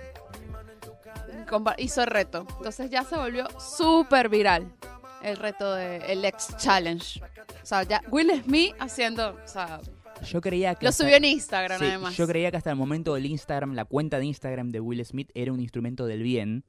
compa- hizo el reto. Entonces ya se volvió súper viral el reto del X Challenge. O sea, ya Will Smith haciendo... O sea,
¿no? Yo creía que...
lo
hasta-
subió en Instagram
Sí,
además.
yo creía que hasta el momento el Instagram, la cuenta de Instagram de Will Smith era un instrumento del bien.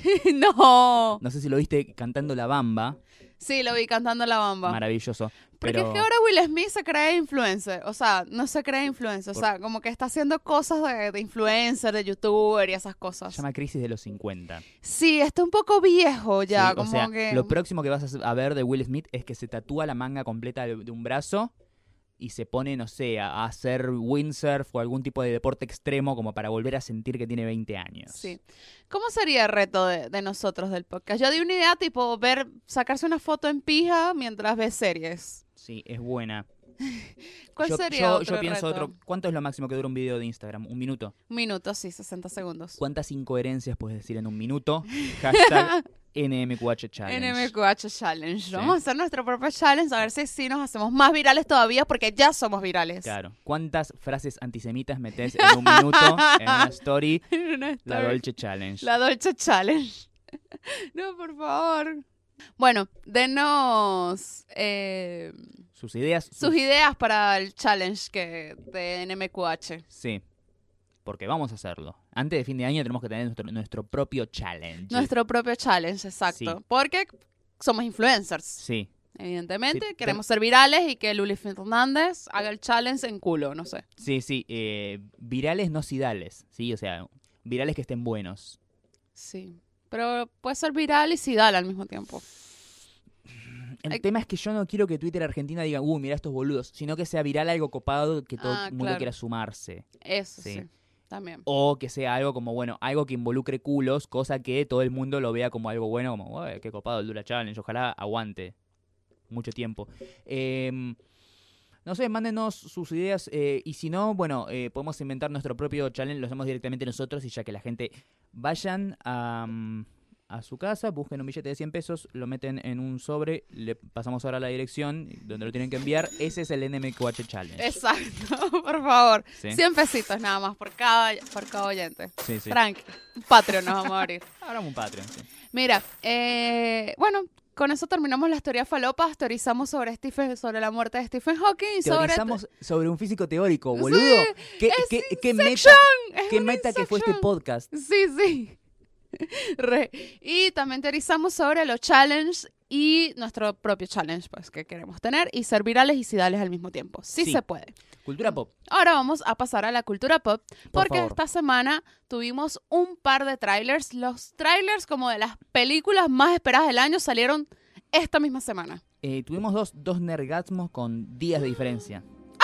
No.
No sé si lo viste cantando La Bamba.
Sí, lo vi cantando La Bamba.
Maravilloso.
Porque
Pero
es que ahora Will Smith se cree influencer. O sea, no se cree influencer. O
Por-
sea, como que está haciendo cosas de, de influencer, de youtuber y esas cosas.
se llama Crisis de los cincuenta.
Sí, está un poco viejo ya.
Sí,
como
o sea,
que...
lo próximo que vas a a ver de Will Smith es que se tatúa la manga completa de, de un brazo y se pone, no sé, a, a hacer windsurf o algún tipo de deporte extremo como para volver a sentir que tiene veinte años.
Sí. ¿Cómo sería el reto de, de nosotros del podcast? Yo di una idea tipo ver, sacarse una foto en pija mientras ves series.
Sí, es buena.
¿Cuál
yo,
sería
yo,
otro
yo pienso
reto?
otro. ¿Cuánto es lo máximo que dura un video de Instagram? ¿Un minuto?
Un minuto, sí, sesenta segundos.
¿Cuántas incoherencias puedes decir en un minuto? Hashtag N M Q H Challenge.
N M Q H Challenge.
Sí.
Vamos a hacer nuestro propio challenge a ver si, si nos hacemos más virales todavía porque ya somos virales.
Claro. ¿Cuántas frases antisemitas metes en un minuto en una story?
Una
La
story.
Dolce Challenge.
La Dolce Challenge. No, por favor. Bueno, denos eh,
Sus ideas.
sus ideas para el challenge que de N M Q H.
Sí. porque vamos a hacerlo. Antes de fin de año tenemos que tener nuestro, nuestro propio challenge.
Nuestro propio challenge, exacto.
Sí.
Porque somos influencers.
Sí.
Evidentemente,
Sí,
queremos ser virales y que Luli Fernández haga el challenge en culo, no sé.
Sí, sí. Eh, virales no sidales, ¿sí? O sea, virales que estén buenos.
Sí. Pero puede ser viral y sidal al mismo tiempo.
El
Ay.
tema es que yo no quiero que Twitter Argentina diga, uh, mira estos boludos, sino que sea viral algo copado que todo
Ah,
el mundo
claro.
quiera sumarse.
Eso sí.
Sí.
También.
O que sea algo como, bueno, algo que involucre culos, cosa que todo el mundo lo vea como algo bueno, como, uy, qué copado el Dura Challenge, ojalá aguante mucho tiempo. Eh, no sé, mándenos sus ideas eh, y si no, bueno, eh, podemos inventar nuestro propio challenge, lo hacemos directamente nosotros y ya que la gente vayan a... Um, a su casa, busquen un billete de cien pesos, lo meten en un sobre, le pasamos ahora la dirección donde lo tienen que enviar. Ese es el N M Q H Challenge.
Exacto, por favor.
Sí.
cien pesitos nada más por cada, por cada oyente.
Sí, sí.
Tranqui. Un Patreon nos vamos a abrir.
Ahora un Patreon, sí.
Mira, eh, bueno, con eso terminamos las teorías falopas. Teorizamos sobre Stephen, sobre la muerte de Stephen Hawking.
Teorizamos
sobre,
sobre un físico teórico,
Sí,
boludo. ¿Qué,
es
qué, qué meta,
Es
qué
un
meta que fue este
Inception.
podcast?
Sí, sí. Re. Y también teorizamos sobre los challenges y nuestro propio challenge pues que queremos tener y ser virales y sidales al mismo tiempo. Sí,
Sí.
se puede.
Cultura pop.
Ahora vamos a pasar a la cultura pop
Por
porque
favor.
esta semana tuvimos un par de trailers. Los trailers como de las películas más esperadas del año salieron esta misma semana.
Eh, tuvimos dos, dos nergasmos con días de diferencia.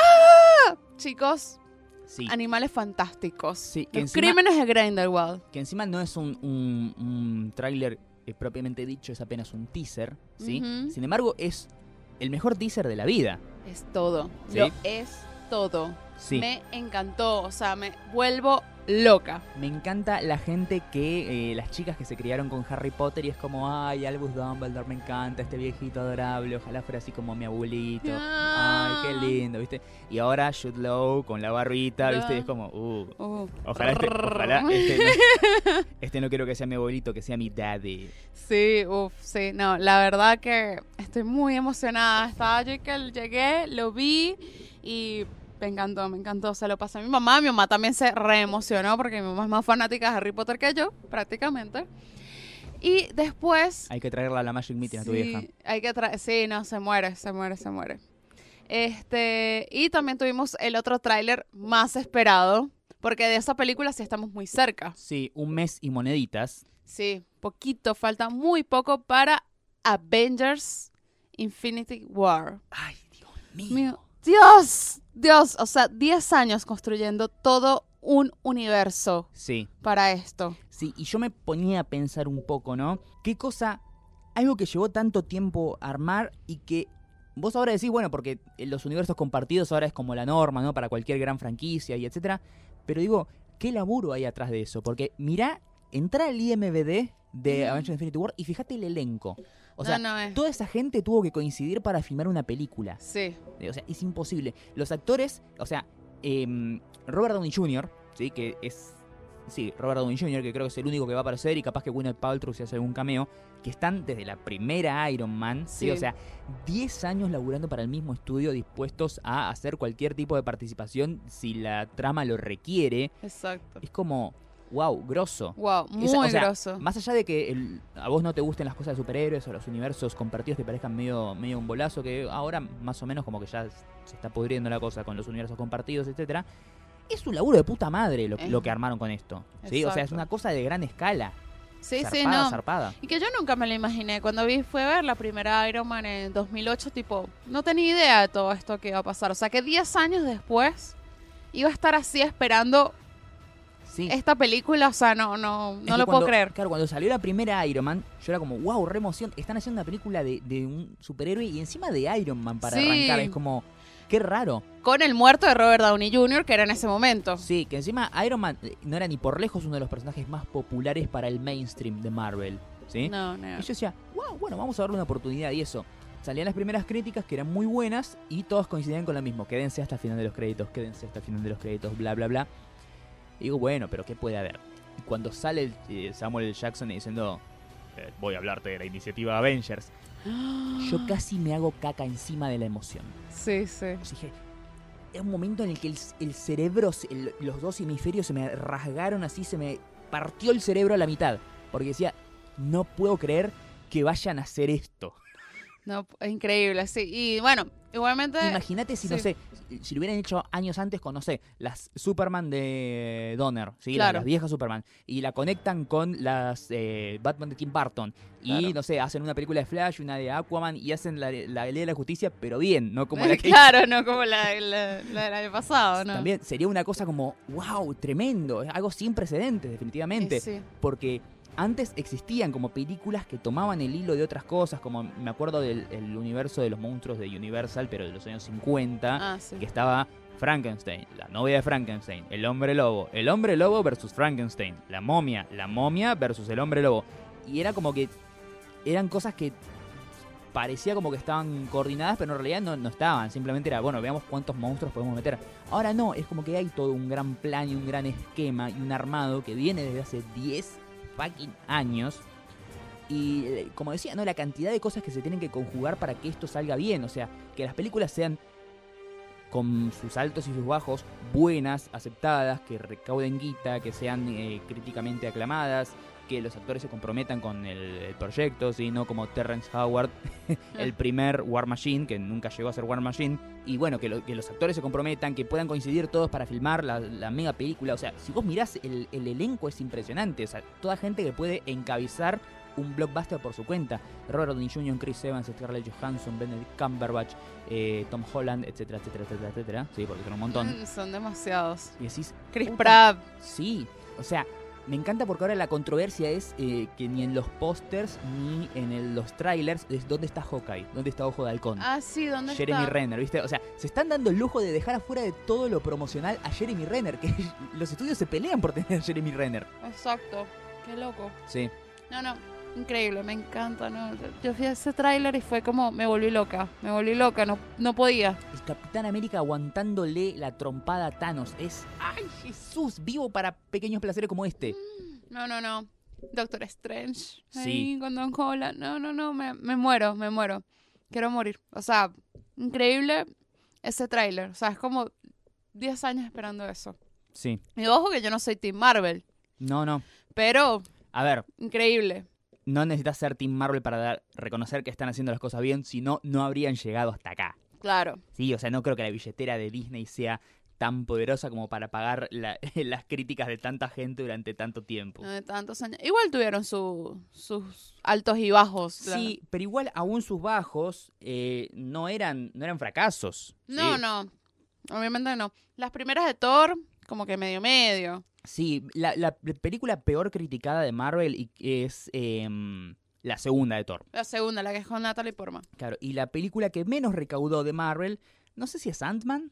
Chicos,
Sí.
animales fantásticos.
Sí, que
Los
encima-
crímenes de Grindelwald.
Que encima no es un, un, un tráiler eh, propiamente dicho, es apenas un teaser, ¿sí?
Ujú.
Sin embargo, es el mejor teaser de la vida.
Es todo.
Sí.
Lo es todo.
Sí.
Me encantó. O sea, me vuelvo loca.
Me encanta la gente que, eh, las chicas que se criaron con Harry Potter y es como, ay, Albus Dumbledore, me encanta, este viejito adorable, ojalá fuera así como mi abuelito.
Ah.
Ay, qué lindo, ¿viste? Y ahora Jude Law con la barbita, ¿viste?
Ah.
Y es como, uh,
Uh.
ojalá este, ojalá este no, este no quiero que sea mi abuelito, que sea mi daddy.
Sí, uff, sí. No, la verdad que estoy muy emocionada. Estaba yo que llegué, lo vi y me encantó, me encantó. Se lo pasé a mi mamá. Mi mamá también se reemocionó porque mi mamá es más fanática de Harry Potter que yo, prácticamente. Y después...
Hay que traerla a la Magic Meeting a tu
sí,
vieja.
hay que traer... Sí, no, se muere, se muere, se muere. Este, y también tuvimos el otro tráiler más esperado, porque de esa película sí estamos muy cerca.
Sí, un mes y moneditas.
Sí, poquito, falta muy poco para Avengers Infinity War.
Ay, Dios mío.
Mío, Dios, Dios, o sea, diez años construyendo todo un universo
Sí,
para esto.
sí, y yo me ponía a pensar un poco, ¿no? ¿Qué cosa, algo que llevó tanto tiempo armar y que vos ahora decís, bueno, porque los universos compartidos ahora es como la norma, ¿no? Para cualquier gran franquicia y etcétera. Pero digo, ¿qué laburo hay atrás de eso? Porque mirá, entra el I M D B de
Mm.
Avengers Infinity War y fíjate el elenco. O
No,
sea,
no es.
toda esa gente tuvo que coincidir para filmar una película.
Sí,
O sea, es imposible. Los actores, o sea, eh, Robert Downey junior, ¿sí? Que es... Sí, Robert Downey junior, que creo que es el único que va a aparecer y capaz que Gwyneth Paltrow si hace algún cameo, que están desde la primera Iron Man, ¿sí?
Sí.
O sea, diez años laburando para el mismo estudio, dispuestos a hacer cualquier tipo de participación si la trama lo requiere.
exacto.
Es como, wow, grosso.
Wow, muy
Esa- o sea,
grosso.
Más allá de que el- a vos no te gusten las cosas de superhéroes o los universos compartidos te parezcan medio, medio un bolazo, que ahora más o menos como que ya se está pudriendo la cosa con los universos compartidos, etcétera. Es un laburo de puta madre lo,
Es-
lo que armaron con esto. ¿Sí? O sea, es
Exacto.
una cosa de gran escala.
Sí,
zarpada,
sí, no.
zarpada.
Y que yo nunca me lo imaginé. Cuando vi, fue a ver la primera Iron Man en dos mil ocho, tipo, no tenía idea de todo esto que iba a pasar. O sea, que diez años después iba a estar así esperando
Sí.
esta película. O sea, no, no,
Es
no
que
lo
cuando-
puedo creer.
Claro, cuando salió la primera Iron Man, yo era como, wow, re emoción. Están haciendo una película de, de un superhéroe y encima de Iron Man para
Sí.
arrancar. Es como, qué raro.
Con el muerto de Robert Downey junior, que era en ese momento.
Sí, que encima Iron Man eh, no era ni por lejos uno de los personajes más populares para el mainstream de Marvel. ¿Sí?
No, no.
Y yo decía, wow, bueno, vamos a darle una oportunidad y eso. Salían las primeras críticas que eran muy buenas y todos coincidían con lo mismo. Quédense hasta el final de los créditos, quédense hasta el final de los créditos, bla, bla, bla. Y digo, bueno, pero ¿qué puede haber? Y cuando sale el, eh, Samuel L. Jackson diciendo, eh, voy a hablarte de la iniciativa Avengers, yo casi me hago caca encima de la emoción.
Sí, sí.
Yo dije, era un momento en el que el, el cerebro, el, los dos hemisferios se me rasgaron así, se me partió el cerebro a la mitad. Porque decía, no puedo creer que vayan a hacer esto.
No, es increíble, sí. Y bueno, igualmente...
Imagínate si,
sí.
no sé, si lo hubieran hecho años antes con, no sé, las Superman de Donner, ¿sí?
Claro.
Las, las viejas Superman, y la conectan con las eh, Batman de Tim Burton, y,
Claro.
no sé, hacen una película de Flash, una de Aquaman, y hacen la, la Ley de la Justicia, pero bien, no como la que
Claro, no como la, la, la del año pasado, ¿no?
También sería una cosa como, wow, tremendo, es algo sin precedentes, definitivamente,
Y sí.
porque... Antes existían como películas que tomaban el hilo de otras cosas, como me acuerdo del el universo de los monstruos de Universal, pero de los años cincuenta,
Ah, sí.
que estaba Frankenstein, la novia de Frankenstein, el hombre lobo, el hombre lobo versus Frankenstein, la momia, la momia versus el hombre lobo. Y era como que eran cosas que parecía como que estaban coordinadas, pero en realidad no, no estaban. Simplemente era, bueno, veamos cuántos monstruos podemos meter. Ahora no, es como que hay todo un gran plan y un gran esquema y un armado que viene desde hace diez fucking años. Y eh, como decía, ¿no? La cantidad de cosas que se tienen que conjugar para que esto salga bien. O sea, que las películas sean, con sus altos y sus bajos, buenas, aceptadas, que recauden guita, que sean eh, críticamente aclamadas, que los actores se comprometan con el, el proyecto, ¿sí? No como Terrence Howard, el primer War Machine, que nunca llegó a ser War Machine. Y bueno, que, lo, que los actores se comprometan, que puedan coincidir todos para filmar la, la mega película. O sea, si vos mirás, el, el elenco es impresionante. O sea, toda gente que puede encabezar un blockbuster por su cuenta. Robert Downey junior, Chris Evans, Scarlett Johansson, Benedict Cumberbatch, eh, Tom Holland, etcétera, etcétera, etcétera, etcétera. Sí, porque son un montón.
Mm, son demasiados.
Y decís,
Chris
puta,
Pratt.
Sí, o sea, me encanta porque ahora la controversia es eh, que ni en los pósters ni en el- los trailers es dónde está Hawkeye, dónde está Ojo de Halcón.
Ah, sí, ¿dónde
Jeremy
está?
Renner, ¿viste? O sea, se están dando el lujo de dejar afuera de todo lo promocional a Jeremy Renner, que los estudios se pelean por tener a Jeremy Renner.
Exacto. Qué loco.
Sí.
No, no. Increíble, me encanta, ¿no? Yo fui a ese tráiler y fue como, me volví loca, me volví loca, no, no podía.
El Capitán América aguantándole la trompada a Thanos es, ¡ay, Jesús! Vivo para pequeños placeres como este.
No, no, no. Doctor Strange.
Sí.
Ahí con Don Holland. No, no, no, me, me muero, me muero. Quiero morir. O sea, increíble ese tráiler. O sea, es como diez años esperando eso.
Sí.
Y ojo que yo no soy Team Marvel,
No, no.
pero
A ver,
increíble.
no necesitas ser Team Marvel para dar- reconocer que están haciendo las cosas bien, si no, no habrían llegado hasta acá.
Claro.
Sí, o sea, no creo que la billetera de Disney sea tan poderosa como para pagar la- las críticas de tanta gente durante tanto tiempo.
No de tantos años. Igual tuvieron su, sus altos y bajos.
Sí, pero igual aún sus bajos eh, no eran no eran fracasos.
No,
¿sí?
no. Obviamente no. Las primeras de Thor, como que medio medio.
Sí, la, la película peor criticada de Marvel y- es em, la segunda de Thor.
La segunda, la que es con Natalie Portman.
Claro, y la película que menos recaudó de Marvel, no sé si es Ant-Man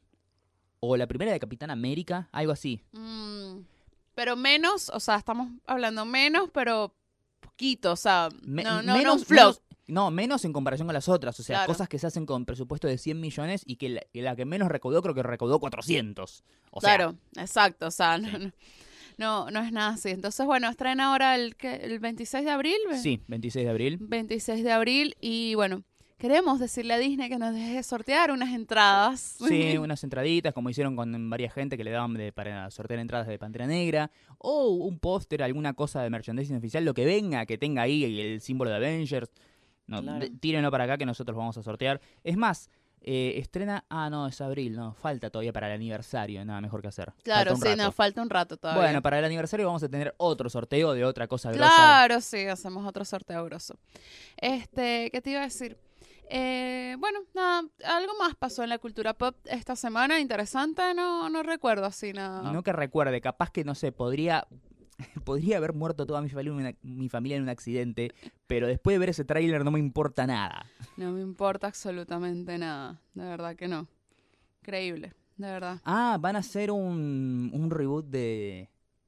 o la primera de Capitán América, algo así.
Mm, pero menos, o sea, estamos hablando menos, pero poquito, o sea,
Me-
no, no,
menos,
no un flop.
menos- no, menos en comparación con las otras. O sea,
Claro.
cosas que se hacen con presupuesto de cien millones y que la, que la que menos recaudó creo que recaudó cuatrocientos. O sea,
Claro, exacto, o sea, no,
Sí.
no, no, no es nada así. Entonces, bueno, estrena ahora el, ¿qué? el veintiséis de abril. ¿ve?
sí, veintiséis de abril.
veintiséis de abril y bueno, queremos decirle a Disney que nos deje sortear unas entradas.
Sí, unas entraditas, como hicieron con varias gente que le daban de- para sortear entradas de Pantera Negra, o un póster, alguna cosa de merchandising oficial, lo que venga, que tenga ahí el símbolo de Avengers. No,
Claro.
de- tírenlo para acá que nosotros vamos a sortear. Es más, eh, estrena... Ah, no, es abril, no, falta todavía para el aniversario, nada mejor que hacer.
Claro,
Falta un
sí,
rato.
nos falta un rato todavía.
Bueno, para el aniversario vamos a tener otro sorteo de otra cosa grosa.
Claro, sí, hacemos otro sorteo grosso. Este, ¿qué te iba a decir? Eh, bueno, nada, algo más pasó en la cultura pop esta semana, interesante, no, no recuerdo así nada.
No que recuerde, capaz que, no sé, podría... Podría haber muerto toda mi familia, en una- mi familia en un accidente, pero después de ver ese tráiler no me importa nada.
No me importa absolutamente nada, de verdad que no. Increíble, de verdad.
Ah, van a hacer un, un reboot de...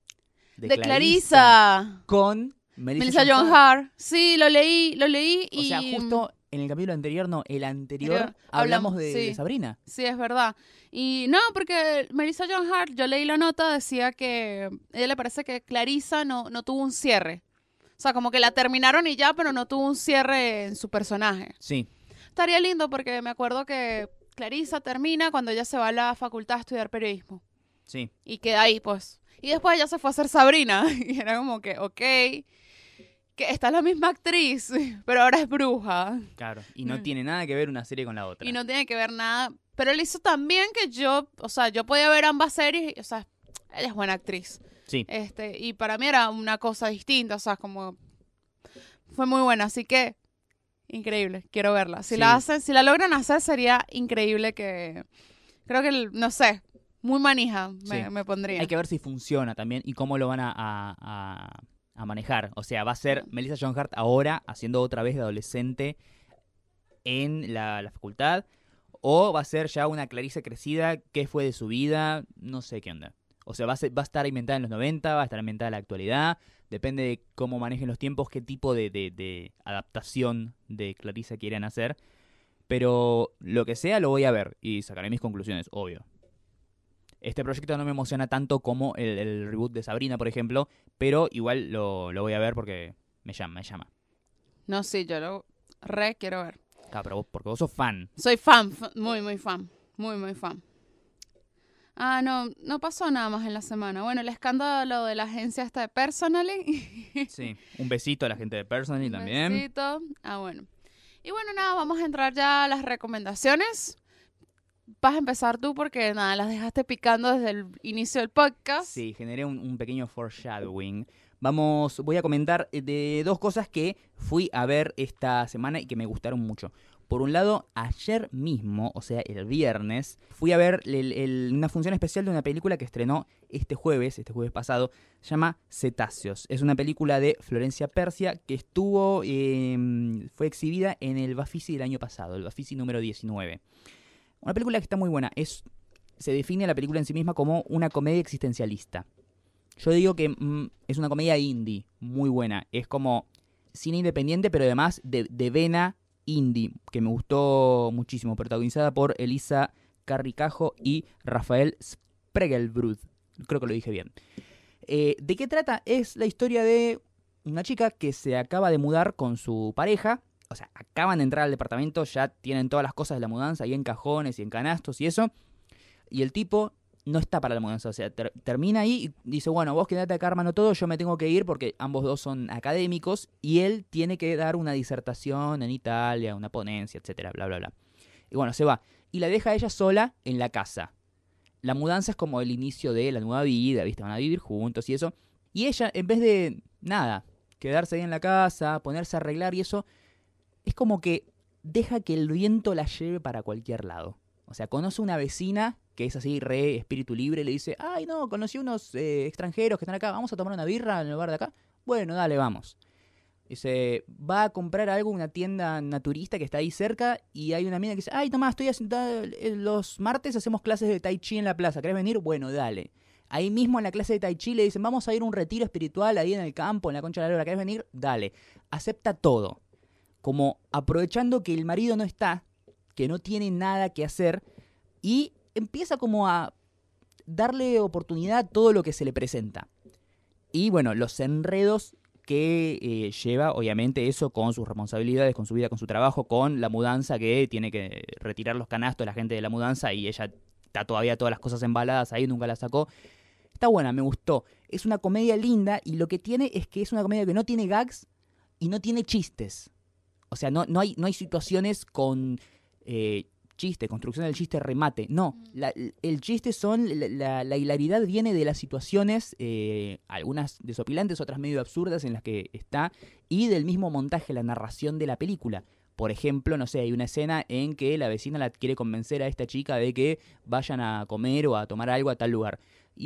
De, Clarissa,
Con Melissa,
Melissa Joan Hart. Sí, lo leí, lo leí
O
y...
sea, justo en el capítulo anterior, no, el anterior,
Anterior,
hablamos
hablamos,
de,
sí.
de Sabrina.
Sí, es verdad. Y no, porque Melissa Joan Hart, yo leí la nota, decía que a ella le parece que Clarissa no, no tuvo un cierre. O sea, como que la terminaron y ya, pero no tuvo un cierre en su personaje.
Sí,
Estaría lindo porque me acuerdo que Clarissa termina cuando ella se va a la facultad a estudiar periodismo.
Sí.
Y queda ahí, pues. Y después ella se fue a hacer Sabrina. Y era como que, ok, que está la misma actriz, pero ahora es bruja.
Claro. Y no
Mm.
tiene nada que ver una serie con la otra.
Y no tiene que ver nada. Pero él hizo también que yo, o sea, yo podía ver ambas series. Y, o sea, ella es buena actriz.
Sí.
Este, y para mí era una cosa distinta, o sea, como fue muy buena, así que increíble, quiero verla. Si
Sí.
la hacen, si la logran hacer, sería increíble que, creo que, el- no sé, muy manija me,
Sí.
me pondría.
Hay que ver si funciona también y cómo lo van a, a- a- a manejar. O sea, va a ser Melissa Joan Hart ahora haciendo otra vez de adolescente en la, la facultad. O va a ser ya una Clarissa crecida, qué fue de su vida, no sé qué onda. O sea, va a, ser- va a estar inventada en los noventa, va a estar inventada en la actualidad. Depende de cómo manejen los tiempos, qué tipo de, de- de adaptación de Clarissa quieran hacer. Pero lo que sea lo voy a ver y sacaré mis conclusiones, obvio. Este proyecto no me emociona tanto como el, el reboot de Sabrina, por ejemplo, pero igual lo, lo voy a ver porque me llama, me llama.
No, sí, yo lo re quiero ver.
Claro, pero vos, porque vos sos fan.
Soy fan, fa- muy, muy fan, muy, muy fan. Ah, no, no pasó nada más en la semana. Bueno, el escándalo de la agencia esta de Personally.
Sí, un besito a la gente de Personally
Un
también.
besito. Ah, bueno. Y bueno, nada, vamos a entrar ya a las recomendaciones. Vas a empezar tú porque nada, las dejaste picando desde el inicio del podcast.
Sí, generé un, un pequeño foreshadowing. Vamos, voy a comentar de dos cosas que fui a ver esta semana y que me gustaron mucho. Por un lado, ayer mismo, o sea, el viernes, fui a ver el- el- una función especial de una película que estrenó este jueves, este jueves pasado, se llama Cetáceos. Es una película de Florencia Persia que estuvo, eh, fue exhibida en el Bafisi del año pasado, el Bafisi número diecinueve. Una película que está muy buena, es, se define la película en sí misma como una comedia existencialista. Yo digo que mm, es una comedia indie, muy buena. Es como cine independiente, pero además de, de vena indie, que me gustó muchísimo. Protagonizada por Elisa Carricajo y Rafael Spregelbrud. Creo que lo dije bien. Eh, ¿De qué trata? Es la historia de una chica que se acaba de mudar con su pareja. O sea, acaban de entrar al departamento, ya tienen todas las cosas de la mudanza ahí en cajones y en canastos y eso. Y el tipo no está para la mudanza, o sea, ter- termina ahí y dice, bueno, vos quedate acá armando todo, yo me tengo que ir porque ambos dos son académicos y él tiene que dar una disertación en Italia, una ponencia, etcétera, bla, bla, bla. Y bueno, se va. Y la deja a ella sola en la casa. La mudanza es como el inicio de la nueva vida, ¿viste? Van a vivir juntos y eso. Y ella, en vez de, nada, quedarse ahí en la casa, ponerse a arreglar y eso, es como que deja que el viento la lleve para cualquier lado. O sea, conoce una vecina que es así, re espíritu libre, le dice, ay, no, conocí unos eh, extranjeros que están acá, vamos a tomar una birra en el bar de acá. Bueno, dale, vamos. Dice, va a comprar algo en una tienda naturista que está ahí cerca y hay una mina que dice, ay, Tomás, estoy haciendo, los martes hacemos clases de tai chi en la plaza, ¿querés venir? Bueno, dale. Ahí mismo en la clase de tai chi le dicen, vamos a ir a un retiro espiritual ahí en el campo, en la Concha de la Lora, ¿querés venir? Dale. Acepta todo. Como aprovechando que el marido no está, que no tiene nada que hacer y empieza como a darle oportunidad a todo lo que se le presenta. Y bueno, los enredos que eh, lleva, obviamente, eso con sus responsabilidades, con su vida, con su trabajo, con la mudanza que tiene que retirar los canastos la gente de la mudanza y ella está todavía todas las cosas embaladas ahí, nunca las sacó. Está buena, me gustó. Es una comedia linda y lo que tiene es que es una comedia que no tiene gags y no tiene chistes. O sea, no, no, hay, no hay situaciones con eh, chiste, construcción del chiste, remate. No, la, el chiste son, la, la, la hilaridad viene de las situaciones, eh, algunas desopilantes, otras medio absurdas en las que está, y del mismo montaje, la narración de la película. Por ejemplo, no sé, hay una escena en que la vecina la quiere convencer a esta chica de que vayan a comer o a tomar algo a tal lugar.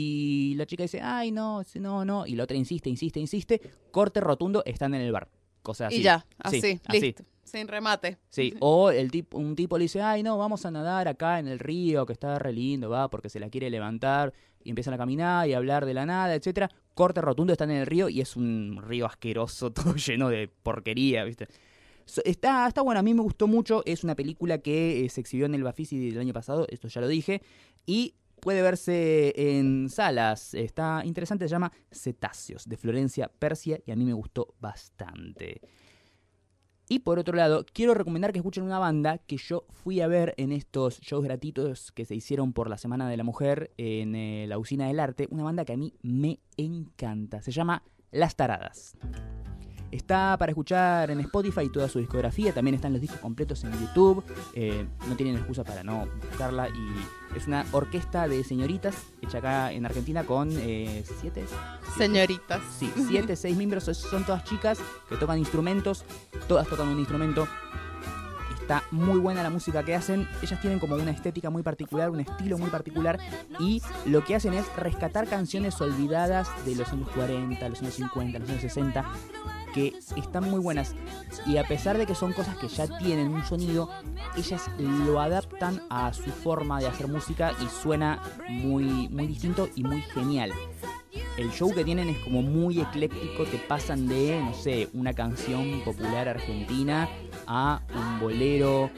Y la chica dice, ay, no, no, no. Y la otra insiste, insiste, insiste. Corte rotundo, están en el bar. Cosas así.
Y ya, así,
Sí,
listo. Sin remate.
Sí, o el tipo, un tipo le dice, ay, no, vamos a nadar acá en el río, que está re lindo, va, porque se la quiere levantar. Y empiezan a caminar y a hablar de la nada, etcétera. Corte rotundo, están en el río y es un río asqueroso, todo lleno de porquería, ¿viste? Está, está bueno, a mí me gustó mucho. Es una película que eh, se exhibió en el Bafisi del año pasado, esto ya lo dije. Y puede verse en salas. Está interesante, se llama Cetáceos, de Florencia Persia, y a mí me gustó bastante. Y por otro lado, quiero recomendar que escuchen una banda que yo fui a ver en estos shows gratuitos que se hicieron por la Semana de la Mujer en eh, la Usina del Arte. Una banda que a mí me encanta. Se llama Las Taradas. Está para escuchar en Spotify toda su discografía, también están los discos completos en YouTube, eh, no tienen excusa para no buscarla, y es una orquesta de señoritas hecha acá en Argentina con eh, siete...
Señoritas.
Sí, siete, seis miembros, son todas chicas que tocan instrumentos, todas tocan un instrumento. Está muy buena la música que hacen. Ellas tienen como una estética muy particular, un estilo muy particular, y lo que hacen es rescatar canciones olvidadas de los años cuarenta, los años cincuenta, los años sesenta, que están muy buenas. Y a pesar de que son cosas que ya tienen un sonido, ellas lo adaptan a su forma de hacer música y suena muy, muy distinto y muy genial. El show que tienen es como muy ecléctico, te pasan de, no sé, una canción popular argentina a un bolero,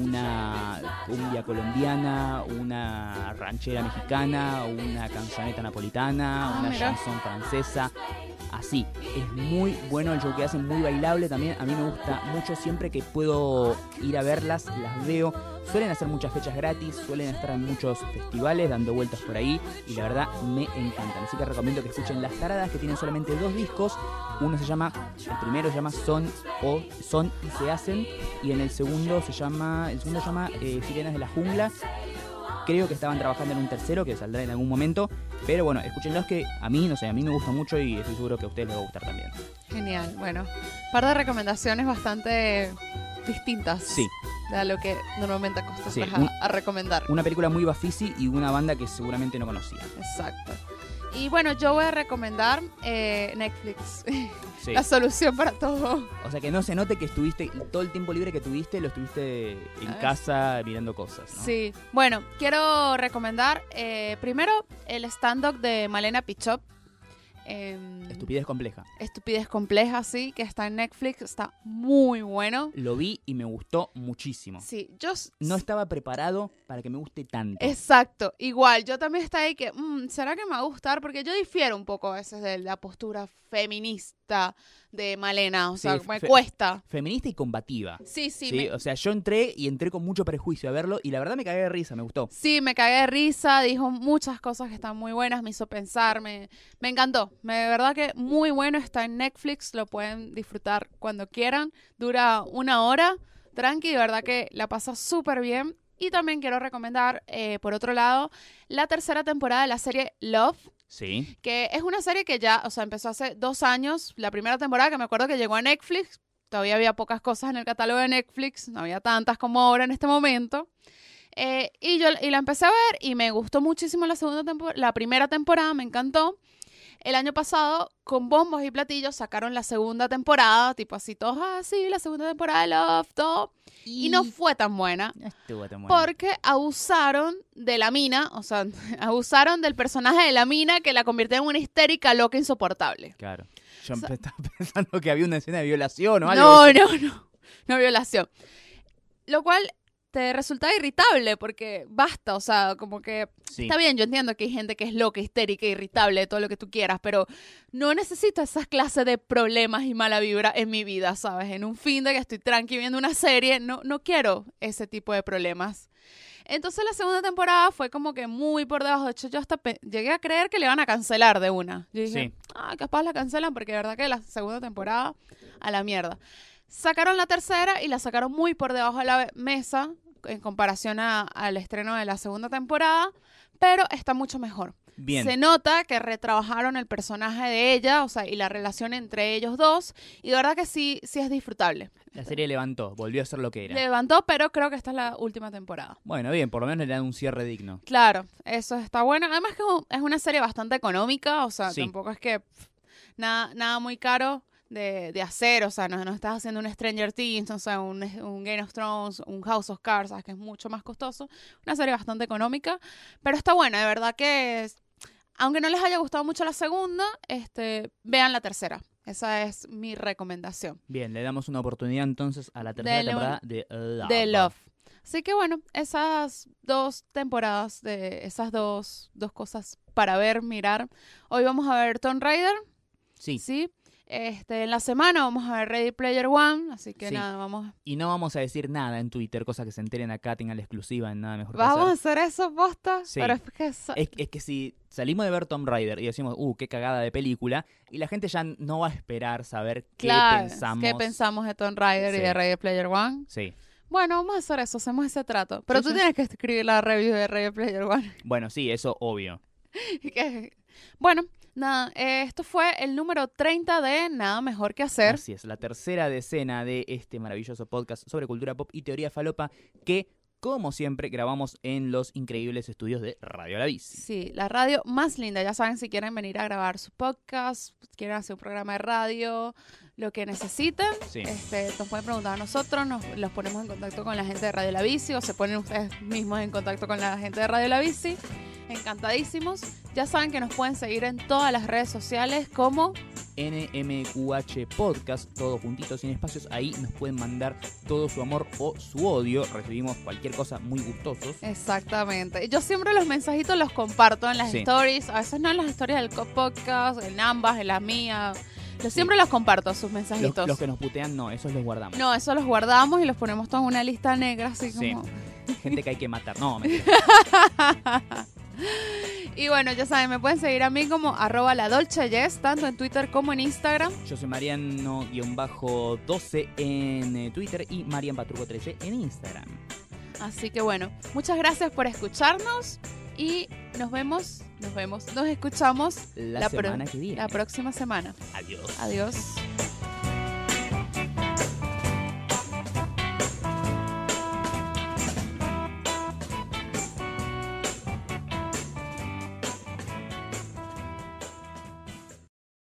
una cumbia colombiana, una ranchera mexicana, una canzoneta napolitana,
Ah,
una
mira.
chanson francesa. Así, es muy bueno el show que hacen, muy bailable también. A mí me gusta mucho, siempre que puedo ir a verlas, las veo. Suelen hacer muchas fechas gratis, suelen estar en muchos festivales dando vueltas por ahí, y la verdad me encantan. Así que recomiendo que escuchen Las Taradas, que tienen solamente dos discos. Uno se llama, el primero se llama Son o Son y Se Hacen, y en el segundo se llama, el segundo se llama eh, Sirenas de la Jungla. Creo que estaban trabajando en un tercero que saldrá en algún momento, pero bueno, escúchenlos, que a mí, no sé, a mí me gusta mucho y estoy seguro que a ustedes les va a gustar también.
Genial, bueno, un par de recomendaciones bastante distintas
Sí,
de lo que normalmente acostumbras
Sí,
a,
un-
a recomendar.
una película muy Bafisi y una banda que seguramente no conocía.
Exacto. Y bueno, yo voy a recomendar eh, Netflix,
Sí.
la solución para todo.
O sea, que no se note que estuviste, todo el tiempo libre que tuviste, lo estuviste en
Ah,
casa mirando cosas, ¿no?
Sí, bueno, quiero recomendar eh, primero el stand-up de Malena Pichot. em,
Estupidez compleja.
Estupidez compleja, sí, que está en Netflix, está muy bueno.
Lo vi y me gustó muchísimo.
Sí, yo... s-
No estaba preparado para que me guste tanto.
Exacto, igual, yo también estaba ahí que, mm, ¿será que me va a gustar? Porque yo difiero un poco a veces de la postura feminista de Malena, o
Sí,
sea, me
fe-
cuesta.
Feminista y combativa.
Sí, sí,
Sí,
me,
o sea, yo entré y entré con mucho prejuicio a verlo y la verdad me cagué de risa, me gustó.
sí, me cagué de risa, dijo muchas cosas que están muy buenas, me hizo pensar, me, me encantó. Me, de verdad que muy bueno, está en Netflix, lo pueden disfrutar cuando quieran, dura una hora, tranqui, de verdad que la pasa súper bien. Y también quiero recomendar, eh, por otro lado, la tercera temporada de la serie Love,
Sí.
que es una serie que ya, o sea, empezó hace dos años, la primera temporada, que me acuerdo que llegó a Netflix, todavía había pocas cosas en el catálogo de Netflix, no había tantas como ahora en este momento, eh, y yo y la empecé a ver y me gustó muchísimo la segunda temporada, la primera temporada, me encantó. El año pasado, con bombos y platillos, sacaron la segunda temporada, tipo así, todos así, la segunda temporada de Love, todo, y no fue tan buena.
No estuvo tan bueno.
Porque abusaron de la mina, o sea, abusaron del personaje de la mina que la convirtió en una histérica loca insoportable.
Claro. Yo
O sea-
estaba pensando que había una escena de violación o algo.
No, no, no, no violación. Lo cual te resulta irritable porque basta, o sea, como que
Sí.
está bien, yo entiendo que hay gente que es loca, histérica, irritable, todo lo que tú quieras, pero no necesito esas clases de problemas y mala vibra en mi vida, ¿sabes? En un fin de que estoy tranqui viendo una serie, no, no quiero ese tipo de problemas. Entonces la segunda temporada fue como que muy por debajo. De hecho, yo hasta pe- llegué a creer que le iban a cancelar de una. Yo dije,
Sí.
ah, capaz la cancelan porque de verdad que la segunda temporada a la mierda. Sacaron la tercera y la sacaron muy por debajo de la mesa en comparación a- al estreno de la segunda temporada, pero está mucho mejor.
Bien.
Se nota que retrabajaron el personaje de ella, o sea, y la relación entre ellos dos, y de verdad que sí, sí es disfrutable.
La serie levantó, volvió a ser lo que era.
Levantó, pero creo que esta es la última temporada.
Bueno, bien, por lo menos le dan un cierre digno.
Claro, eso está bueno. Además que es una serie bastante económica, o sea,
Sí.
tampoco es que pff, nada, nada muy caro de, de hacer, o sea, no, no estás haciendo un Stranger Things, o sea, un, un Game of Thrones, un House of Cards, sabes que es mucho más costoso. Una serie bastante económica, pero está buena, de verdad que es- aunque no les haya gustado mucho la segunda, este, vean la tercera. Esa es mi recomendación.
Bien, le damos una oportunidad entonces a la tercera
Dele
temporada de Love.
De Love. Así que bueno, esas dos temporadas, de esas dos, dos cosas para ver, mirar. Hoy vamos a ver Tomb Raider,
Sí,
¿sí? Este, en la semana vamos a ver Ready Player One, así que
Sí.
nada, vamos.
Y no vamos a decir nada en Twitter, cosa que se enteren acá, tengan la exclusiva en Nada Mejor que
¿Vamos a
Hacer.
hacer eso, posta?
Sí.
Pero es que eso-
Es, es que si salimos de ver Tomb Raider y decimos, uh, qué cagada de película, y la gente ya no va a esperar saber qué
claro,
pensamos.
¿qué pensamos de Tomb Raider y
Sí.
de Ready Player One?
Sí.
Bueno, vamos a hacer eso, hacemos ese trato. Pero
Sí,
tú
sí.
tienes que escribir la review de Ready Player One.
Bueno, sí, eso obvio.
Que- bueno, nada, eh, esto fue el número treinta de Nada Mejor que Hacer.
Así es, la tercera decena de este maravilloso podcast sobre cultura pop y teoría falopa que, como siempre, grabamos en los increíbles estudios de Radio La Bici.
Sí, la radio más linda. Ya saben, si quieren venir a grabar su podcast, quieren hacer un programa de radio, lo que necesiten,
Sí.
este, nos pueden preguntar a nosotros, nos los ponemos en contacto con la gente de Radio La Bici o se ponen ustedes mismos en contacto con la gente de Radio La Bici. Encantadísimos. Ya saben que nos pueden seguir en todas las redes sociales como
N M Q H Podcast, todos juntitos sin espacios. Ahí nos pueden mandar todo su amor o su odio. Recibimos cualquier cosa muy gustosos.
exactamente. Yo siempre los mensajitos los comparto en las
Sí.
stories, a veces no en las stories del co- podcast, en ambas, en la mía. Yo siempre los comparto, sus
Los,
mensajitos.
los que nos putean, no, esos los guardamos.
No, eso los guardamos y los ponemos todos en una lista negra, así
Sí.
como...
Gente que hay que matar. No, mentira.
Y bueno, ya saben, me pueden seguir a mí como arroba la Dolce Yes, tanto en Twitter como en Instagram.
Yo soy Mariano doce en eh, Twitter y Marian Patruco trece en Instagram.
Así que bueno, muchas gracias por escucharnos y nos vemos, nos vemos, nos escuchamos
La,
La pro-
semana que viene.
la próxima semana.
Adiós.
Adiós.